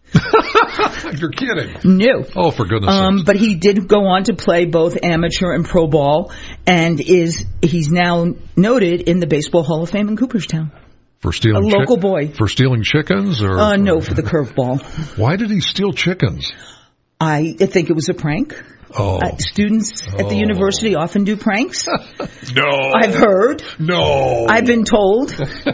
You're kidding. No. Oh, for goodness sakes. But he did go on to play both amateur and pro ball, and he's now noted in the Baseball Hall of Fame in Cooperstown. For stealing a local boy. For stealing chickens? Or no, for the curveball. Why did he steal chickens? I think it was a prank. Oh. Students at the university often do pranks. No. I've heard. No. I've been told.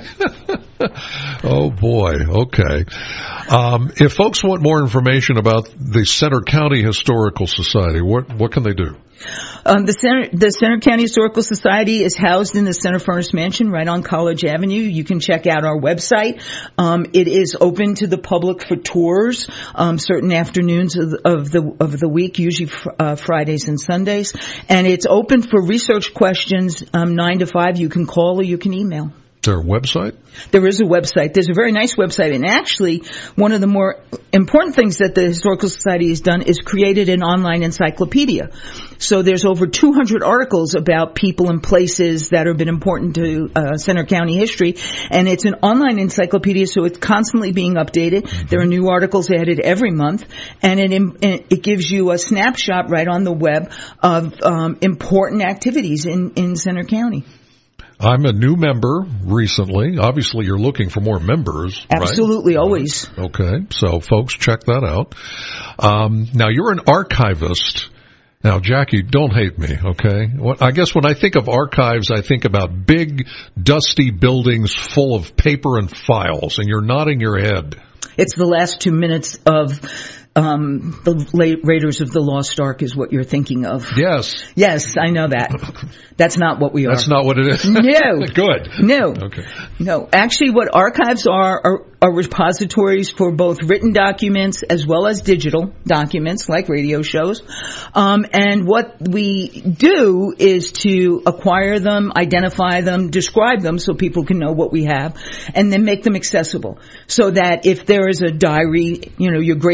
Oh, boy. Okay. If folks want more information about the Center County Historical Society, what can they do? The Center County Historical Society is housed in the Center Furnace Mansion right on College Avenue. You can check out our website. It is open to the public for tours, certain afternoons of the week, usually Fridays and Sundays. And it's open for research questions, 9 to 5. You can call or you can email. Is there a website? There is a website. There's a very nice website. And actually, one of the more important things that the Historical Society has done is created an online encyclopedia. So there's over 200 articles about people and places that have been important to Center County history. And it's an online encyclopedia, so it's constantly being updated. There are new articles added every month. And it gives you a snapshot right on the web of important activities in Center County. I'm a new member recently. Obviously, you're looking for more members, Absolutely, right? always. Okay, so folks, check that out. Now, you're an archivist. Now, Jackie, don't hate me, okay? I guess when I think of archives, I think about big, dusty buildings full of paper and files, and you're nodding your head. It's the last 2 minutes of the Raiders of the Lost Ark is what you're thinking of. Yes. Yes, I know that. That's not what we are. That's not what it is? No. Good. No. Okay. No. Actually, what archives are repositories for both written documents as well as digital documents, like radio shows. And what we do is to acquire them, identify them, describe them so people can know what we have, and then make them accessible. So that if there is a diary, your great-grandmother's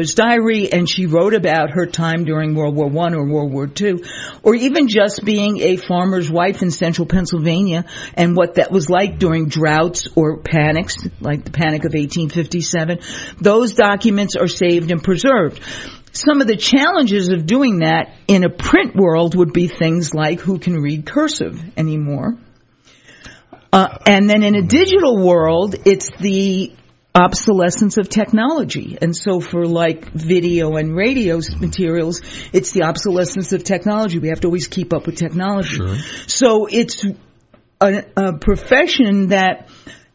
mother's diary, and she wrote about her time during World War I or World War II, or even just being a farmer's wife in central Pennsylvania and what that was like during droughts or panics, like the Panic of 1857. Those documents are saved and preserved. Some of the challenges of doing that in a print world would be things like who can read cursive anymore. And then in a digital world, it's the obsolescence of technology. And so for like video and radio materials, it's the obsolescence of technology. We have to always keep up with technology. Sure. So it's a profession that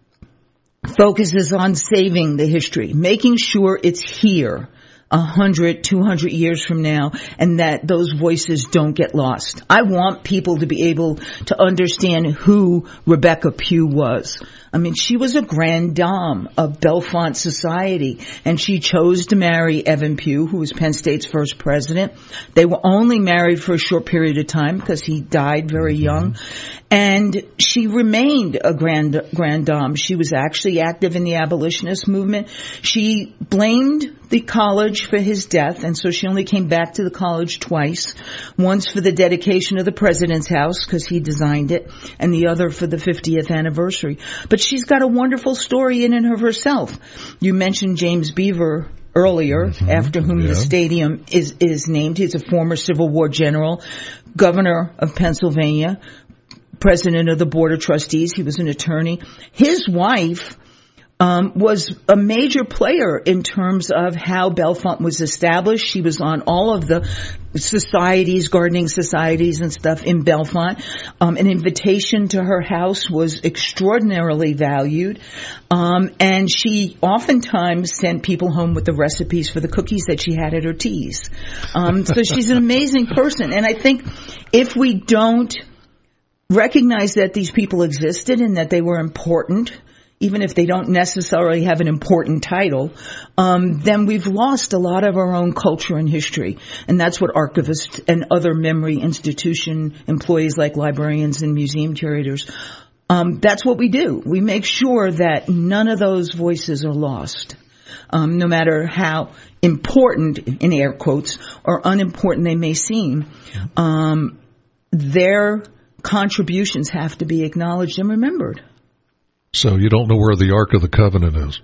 focuses on saving the history, making sure it's here 100, 200 years from now, and that those voices don't get lost. I want people to be able to understand who Rebecca Pugh was. I mean, she was a grande dame of Bellefonte society, and she chose to marry Evan Pugh, who was Penn State's first president. They were only married for a short period of time because he died very young. And she remained a grande dame. She was actually active in the abolitionist movement. She blamed the college for his death, and so she only came back to the college twice. Once for the dedication of the president's house, because he designed it, and the other for the 50th anniversary. But she's got a wonderful story in and of herself. You mentioned James Beaver earlier, after whom the stadium is named. He's a former Civil War general, governor of Pennsylvania, president of the Board of Trustees. He was an attorney. His wife was a major player in terms of how Bellefonte was established. She was on all of the societies, gardening societies and stuff in Bellefonte. An invitation to her house was extraordinarily valued. And she oftentimes sent people home with the recipes for the cookies that she had at her teas. So she's an amazing person. And I think if we don't recognize that these people existed and that they were important, even if they don't necessarily have an important title, then we've lost a lot of our own culture and history. And that's what archivists and other memory institution employees like librarians and museum curators, that's what we do. We make sure that none of those voices are lost. No matter how important, in air quotes, or unimportant they may seem, their contributions have to be acknowledged and remembered. So you don't know where the Ark of the Covenant is?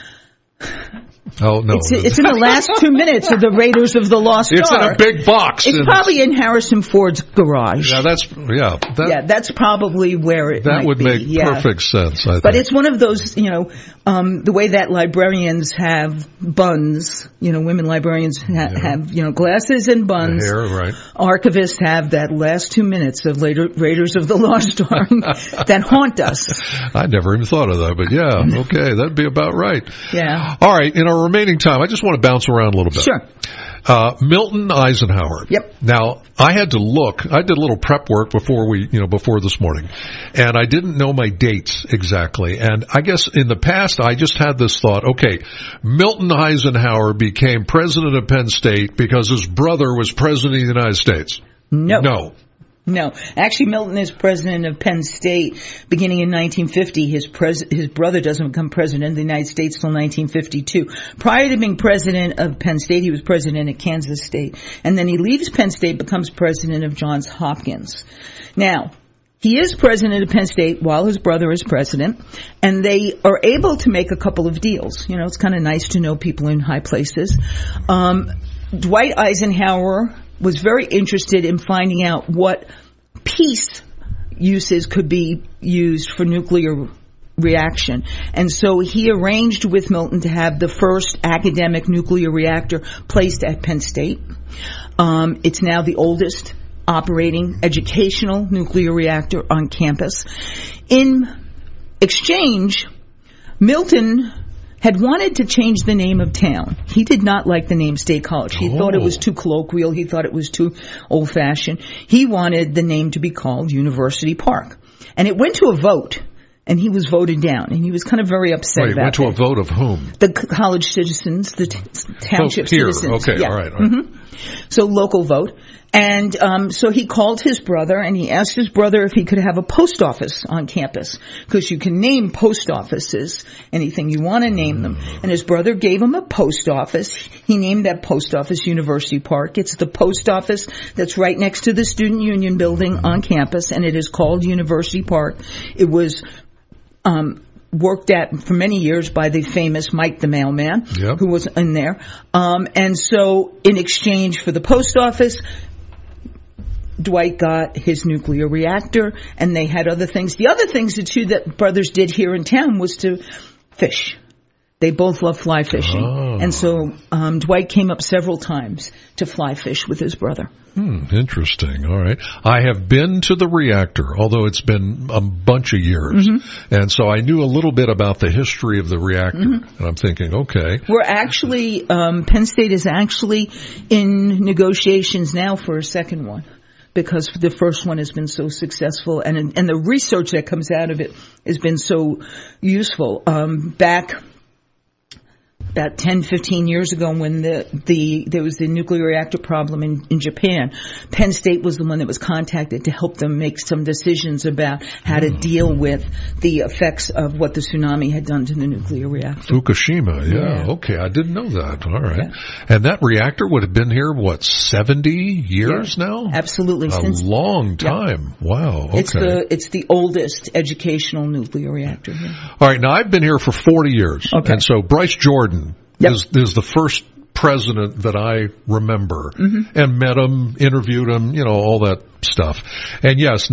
Oh, no. It's in the last 2 minutes of the Raiders of the Lost Ark. It's in a big box. It's probably in Harrison Ford's garage. Yeah, that's probably where it might be. That would make perfect sense, I think. But it's one of those, the way that librarians have buns, women librarians have, glasses and buns. Hair, right. Archivists have that last 2 minutes of Raiders of the Lost Ark that haunt us. I never even thought of that, but yeah, okay, that'd be about right. Yeah. All right, in our remaining time, I just want to bounce around a little bit. Sure. Milton Eisenhower. Yep. Now, I had to look. I did a little prep work before this morning, and I didn't know my dates exactly. And I guess in the past, I just had this thought, okay, Milton Eisenhower became president of Penn State because his brother was president of the United States. No. Actually, Milton is president of Penn State beginning in 1950. His brother doesn't become president of the United States till 1952. Prior to being president of Penn State, he was president of Kansas State. And then he leaves Penn State, becomes president of Johns Hopkins. Now, he is president of Penn State while his brother is president, and they are able to make a couple of deals. It's kind of nice to know people in high places. Dwight Eisenhower was very interested in finding out what peace uses could be used for nuclear reaction. And so he arranged with Milton to have the first academic nuclear reactor placed at Penn State. It's now the oldest operating educational nuclear reactor on campus. In exchange, Milton had wanted to change the name of town. He did not like the name State College. He thought it was too colloquial. He thought it was too old-fashioned. He wanted the name to be called University Park. And it went to a vote, and he was voted down. And he was kind of very upset about it. Went to a vote of whom? The college citizens, the township citizens. Okay, yeah. all right. Mm-hmm. So local vote. And so he called his brother and he asked his brother if he could have a post office on campus, because you can name post offices anything you want to name them. And his brother gave him a post office. He named that post office University Park. It's the post office that's right next to the Student Union building on campus, and it is called University Park. It was worked at for many years by the famous Mike the Mailman, who was in there. And so in exchange for the post office, Dwight got his nuclear reactor, and they had other things. The other things, the two that brothers did here in town, was to fish. They both love fly fishing. And so Dwight came up several times to fly fish with his brother. Interesting. All right. I have been to the reactor, although it's been a bunch of years. And so I knew a little bit about the history of the reactor. And I'm thinking, okay. We're actually, Penn State is actually in negotiations now for a second one, because the first one has been so successful, and the research that comes out of it has been so useful. Back about 10, 15 years ago, when there was the nuclear reactor problem in Japan, Penn State was the one that was contacted to help them make some decisions about how to deal with the effects of what the tsunami had done to the nuclear reactor. Fukushima, yeah. Okay, I didn't know that. All right. And that reactor would have been here, 70 years now? Absolutely. A long time. Wow, okay. It's the oldest educational nuclear reactor here. All right, now I've been here for 40 years. Okay. And so Bryce Jordan is the first president that I remember, and met him, interviewed him, all that stuff. And yes,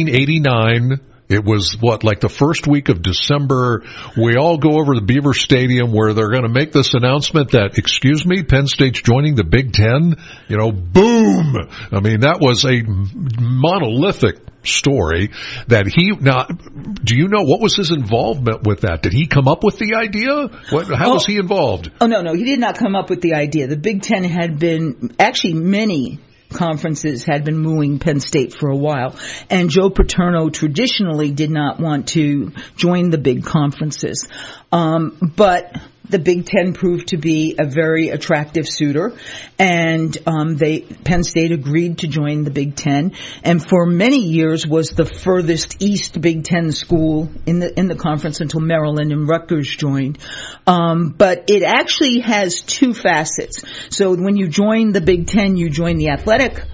1989, it was like the first week of December, we all go over to Beaver Stadium where they're going to make this announcement that, excuse me, Penn State's joining the Big Ten. Boom! I mean, that was a monolithic story that now, do you know what was his involvement with that? Did he come up with the idea? How was he involved? Oh, no, he did not come up with the idea. The Big Ten had been, actually many conferences had been mooing Penn State for a while, and Joe Paterno traditionally did not want to join the big conferences. But the Big Ten proved to be a very attractive suitor, and Penn State agreed to join the Big Ten, and for many years was the furthest east Big Ten school in the conference until Maryland and Rutgers joined. But it actually has two facets. So when you join the Big Ten, you join the athletic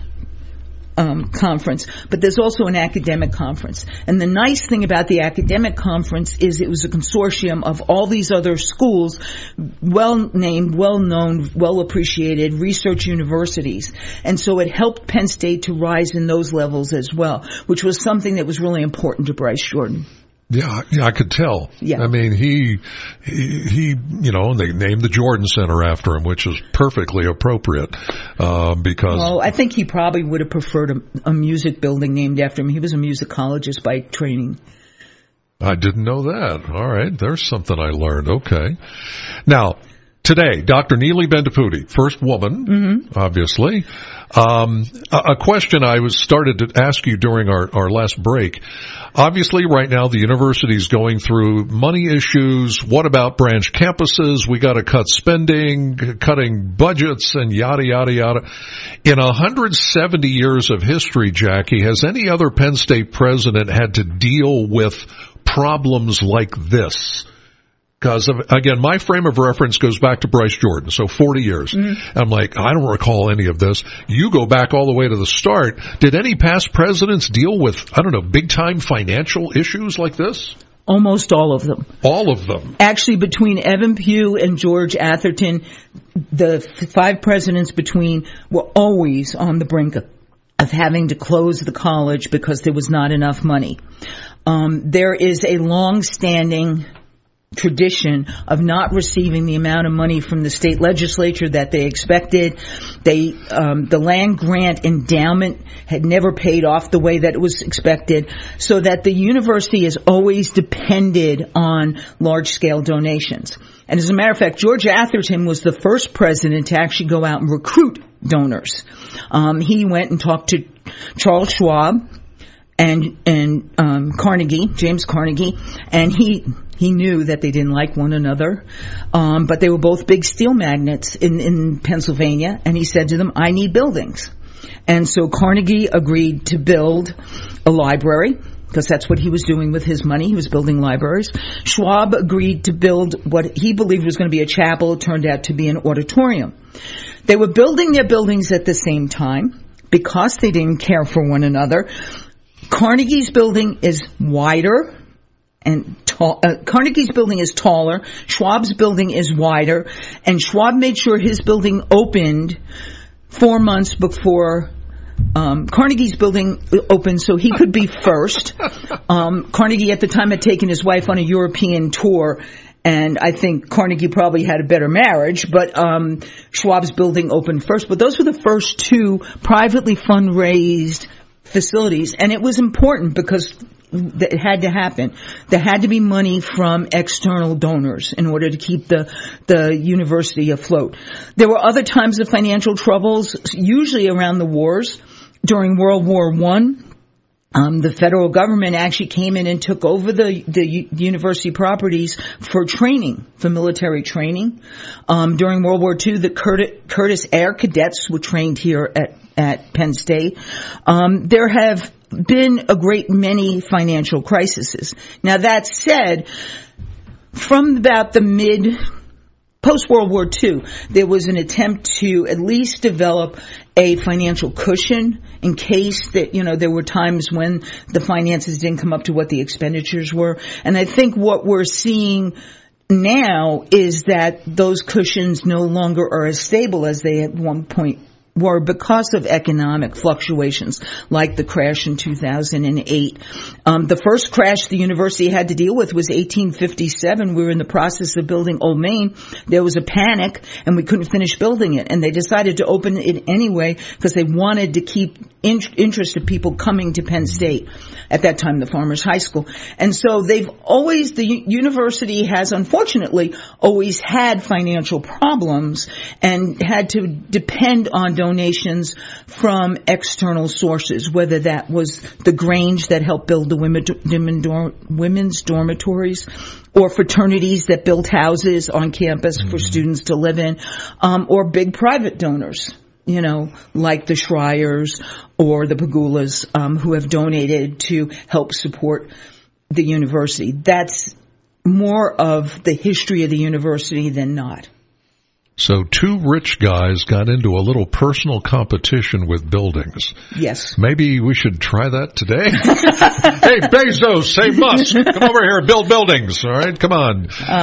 conference, but there's also an academic conference. And the nice thing about the academic conference is it was a consortium of all these other schools, well-named, well-known, well-appreciated research universities. And so it helped Penn State to rise in those levels as well, which was something that was really important to Bryce Jordan. Yeah, I could tell. Yeah. I mean, he, they named the Jordan Center after him, which is perfectly appropriate, because. Well, I think he probably would have preferred a music building named after him. He was a musicologist by training. I didn't know that. All right. There's something I learned. Okay. Now, today, Dr. Neeli Bendapudi, first woman, obviously. A question I started to ask you during our last break. Obviously, right now, the university is going through money issues. What about branch campuses? We got to cut spending, cutting budgets, and yada, yada, yada. In 170 years of history, Jackie, has any other Penn State president had to deal with problems like this? Because, again, my frame of reference goes back to Bryce Jordan, so 40 years. I'm like, I don't recall any of this. You go back all the way to the start. Did any past presidents deal with, big-time financial issues like this? Almost all of them. All of them. Actually, between Evan Pugh and George Atherton, the five presidents between were always on the brink of having to close the college because there was not enough money. There is a long-standing tradition of not receiving the amount of money from the state legislature that they expected. The land grant endowment had never paid off the way that it was expected, so that the university has always depended on large-scale donations. And as a matter of fact, George Atherton was the first president to actually go out and recruit donors. He went and talked to Charles Schwab and Carnegie, James Carnegie, and he knew that they didn't like one another, but they were both big steel magnates in Pennsylvania, and he said to them, I need buildings. And so Carnegie agreed to build a library, because that's what he was doing with his money. He was building libraries. Schwab agreed to build what he believed was going to be a chapel. It turned out to be an auditorium. They were building their buildings at the same time because they didn't care for one another. Carnegie's building is wider and Carnegie's building is taller. Schwab's building is wider. And Schwab made sure his building opened 4 months before Carnegie's building opened, so he could be first. Carnegie at the time had taken his wife on a European tour, and I think Carnegie probably had a better marriage, but Schwab's building opened first. But those were the first two privately fundraised facilities, and it was important because it had to happen. There had to be money from external donors in order to keep the university afloat. There were other times of financial troubles, usually around the wars. During World War I, the federal government actually came in and took over the university properties for training, for military training. During World War II, the Curtiss Air Cadets were trained here at Penn State. There have been a great many financial crises. Now that said, from about the post-World War II, there was an attempt to at least develop a financial cushion in case that, there were times when the finances didn't come up to what the expenditures were. And I think what we're seeing now is that those cushions no longer are as stable as they at one point were because of economic fluctuations like the crash in 2008. The first crash the university had to deal with was 1857. We were in the process of building Old Main. There was a panic and we couldn't finish building it, and they decided to open it anyway because they wanted to keep interest of people coming to Penn State, at that time the Farmers High School. And so the university has unfortunately always had financial problems and had to depend on donations from external sources, whether that was the Grange that helped build the women's dormitories, or fraternities that built houses on campus for students to live in, or big private donors, like the Schreiers or the Pagulas, who have donated to help support the university. That's more of the history of the university than not. So two rich guys got into a little personal competition with buildings. Yes. Maybe we should try that today. Hey, Bezos, say Musk, come over here and build buildings. All right, come on.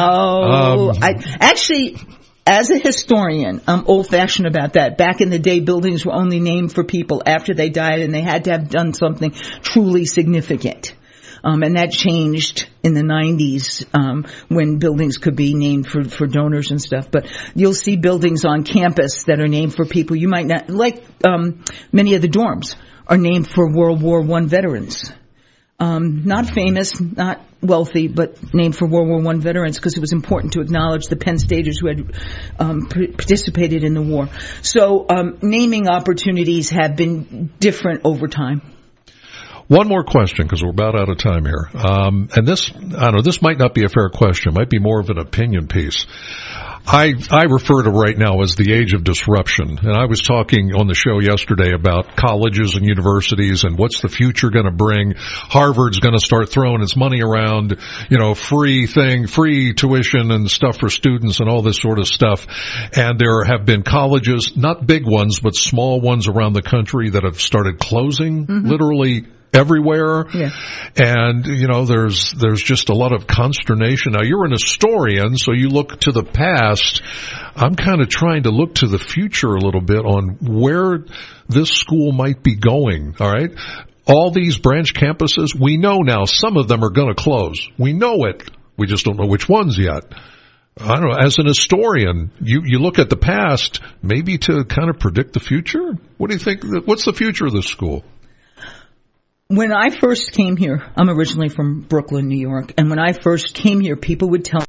As a historian, I'm old-fashioned about that. Back in the day, buildings were only named for people after they died, and they had to have done something truly significant. And that changed in the 90s, when buildings could be named for donors and stuff. But you'll see buildings on campus that are named for people you might not, like, many of the dorms are named for World War I veterans. Not famous, not wealthy, but named for World War I veterans because it was important to acknowledge the Penn Staters who had participated in the war. So naming opportunities have been different over time. One more question, because we're about out of time here. And this might not be a fair question. It might be more of an opinion piece. I refer to right now as the age of disruption. And I was talking on the show yesterday about colleges and universities and what's the future going to bring. Harvard's going to start throwing its money around, free tuition and stuff for students and all this sort of stuff. And there have been colleges, not big ones, but small ones around the country that have started closing, literally everywhere. Yeah. And, there's just a lot of consternation. Now, you're an historian, so you look to the past. I'm kind of trying to look to the future a little bit on where this school might be going, all right? All these branch campuses, we know now some of them are going to close. We know it. We just don't know which ones yet. I don't know, as an historian, you look at the past, maybe to kind of predict the future? What do you think? What's the future of this school? When I first came here, I'm originally from Brooklyn, New York, and when I first came here, people would tell me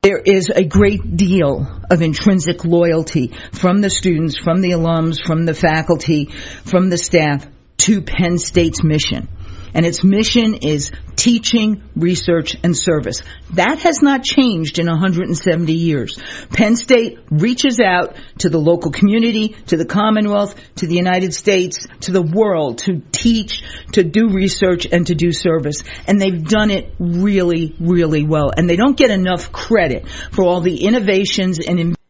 There is a great deal of intrinsic loyalty from the students, from the alums, from the faculty, from the staff to Penn State's mission. And its mission is teaching, research, and service. That has not changed in 170 years. Penn State reaches out to the local community, to the Commonwealth, to the United States, to the world to teach, to do research, and to do service. And they've done it really, really well. And they don't get enough credit for all the innovations and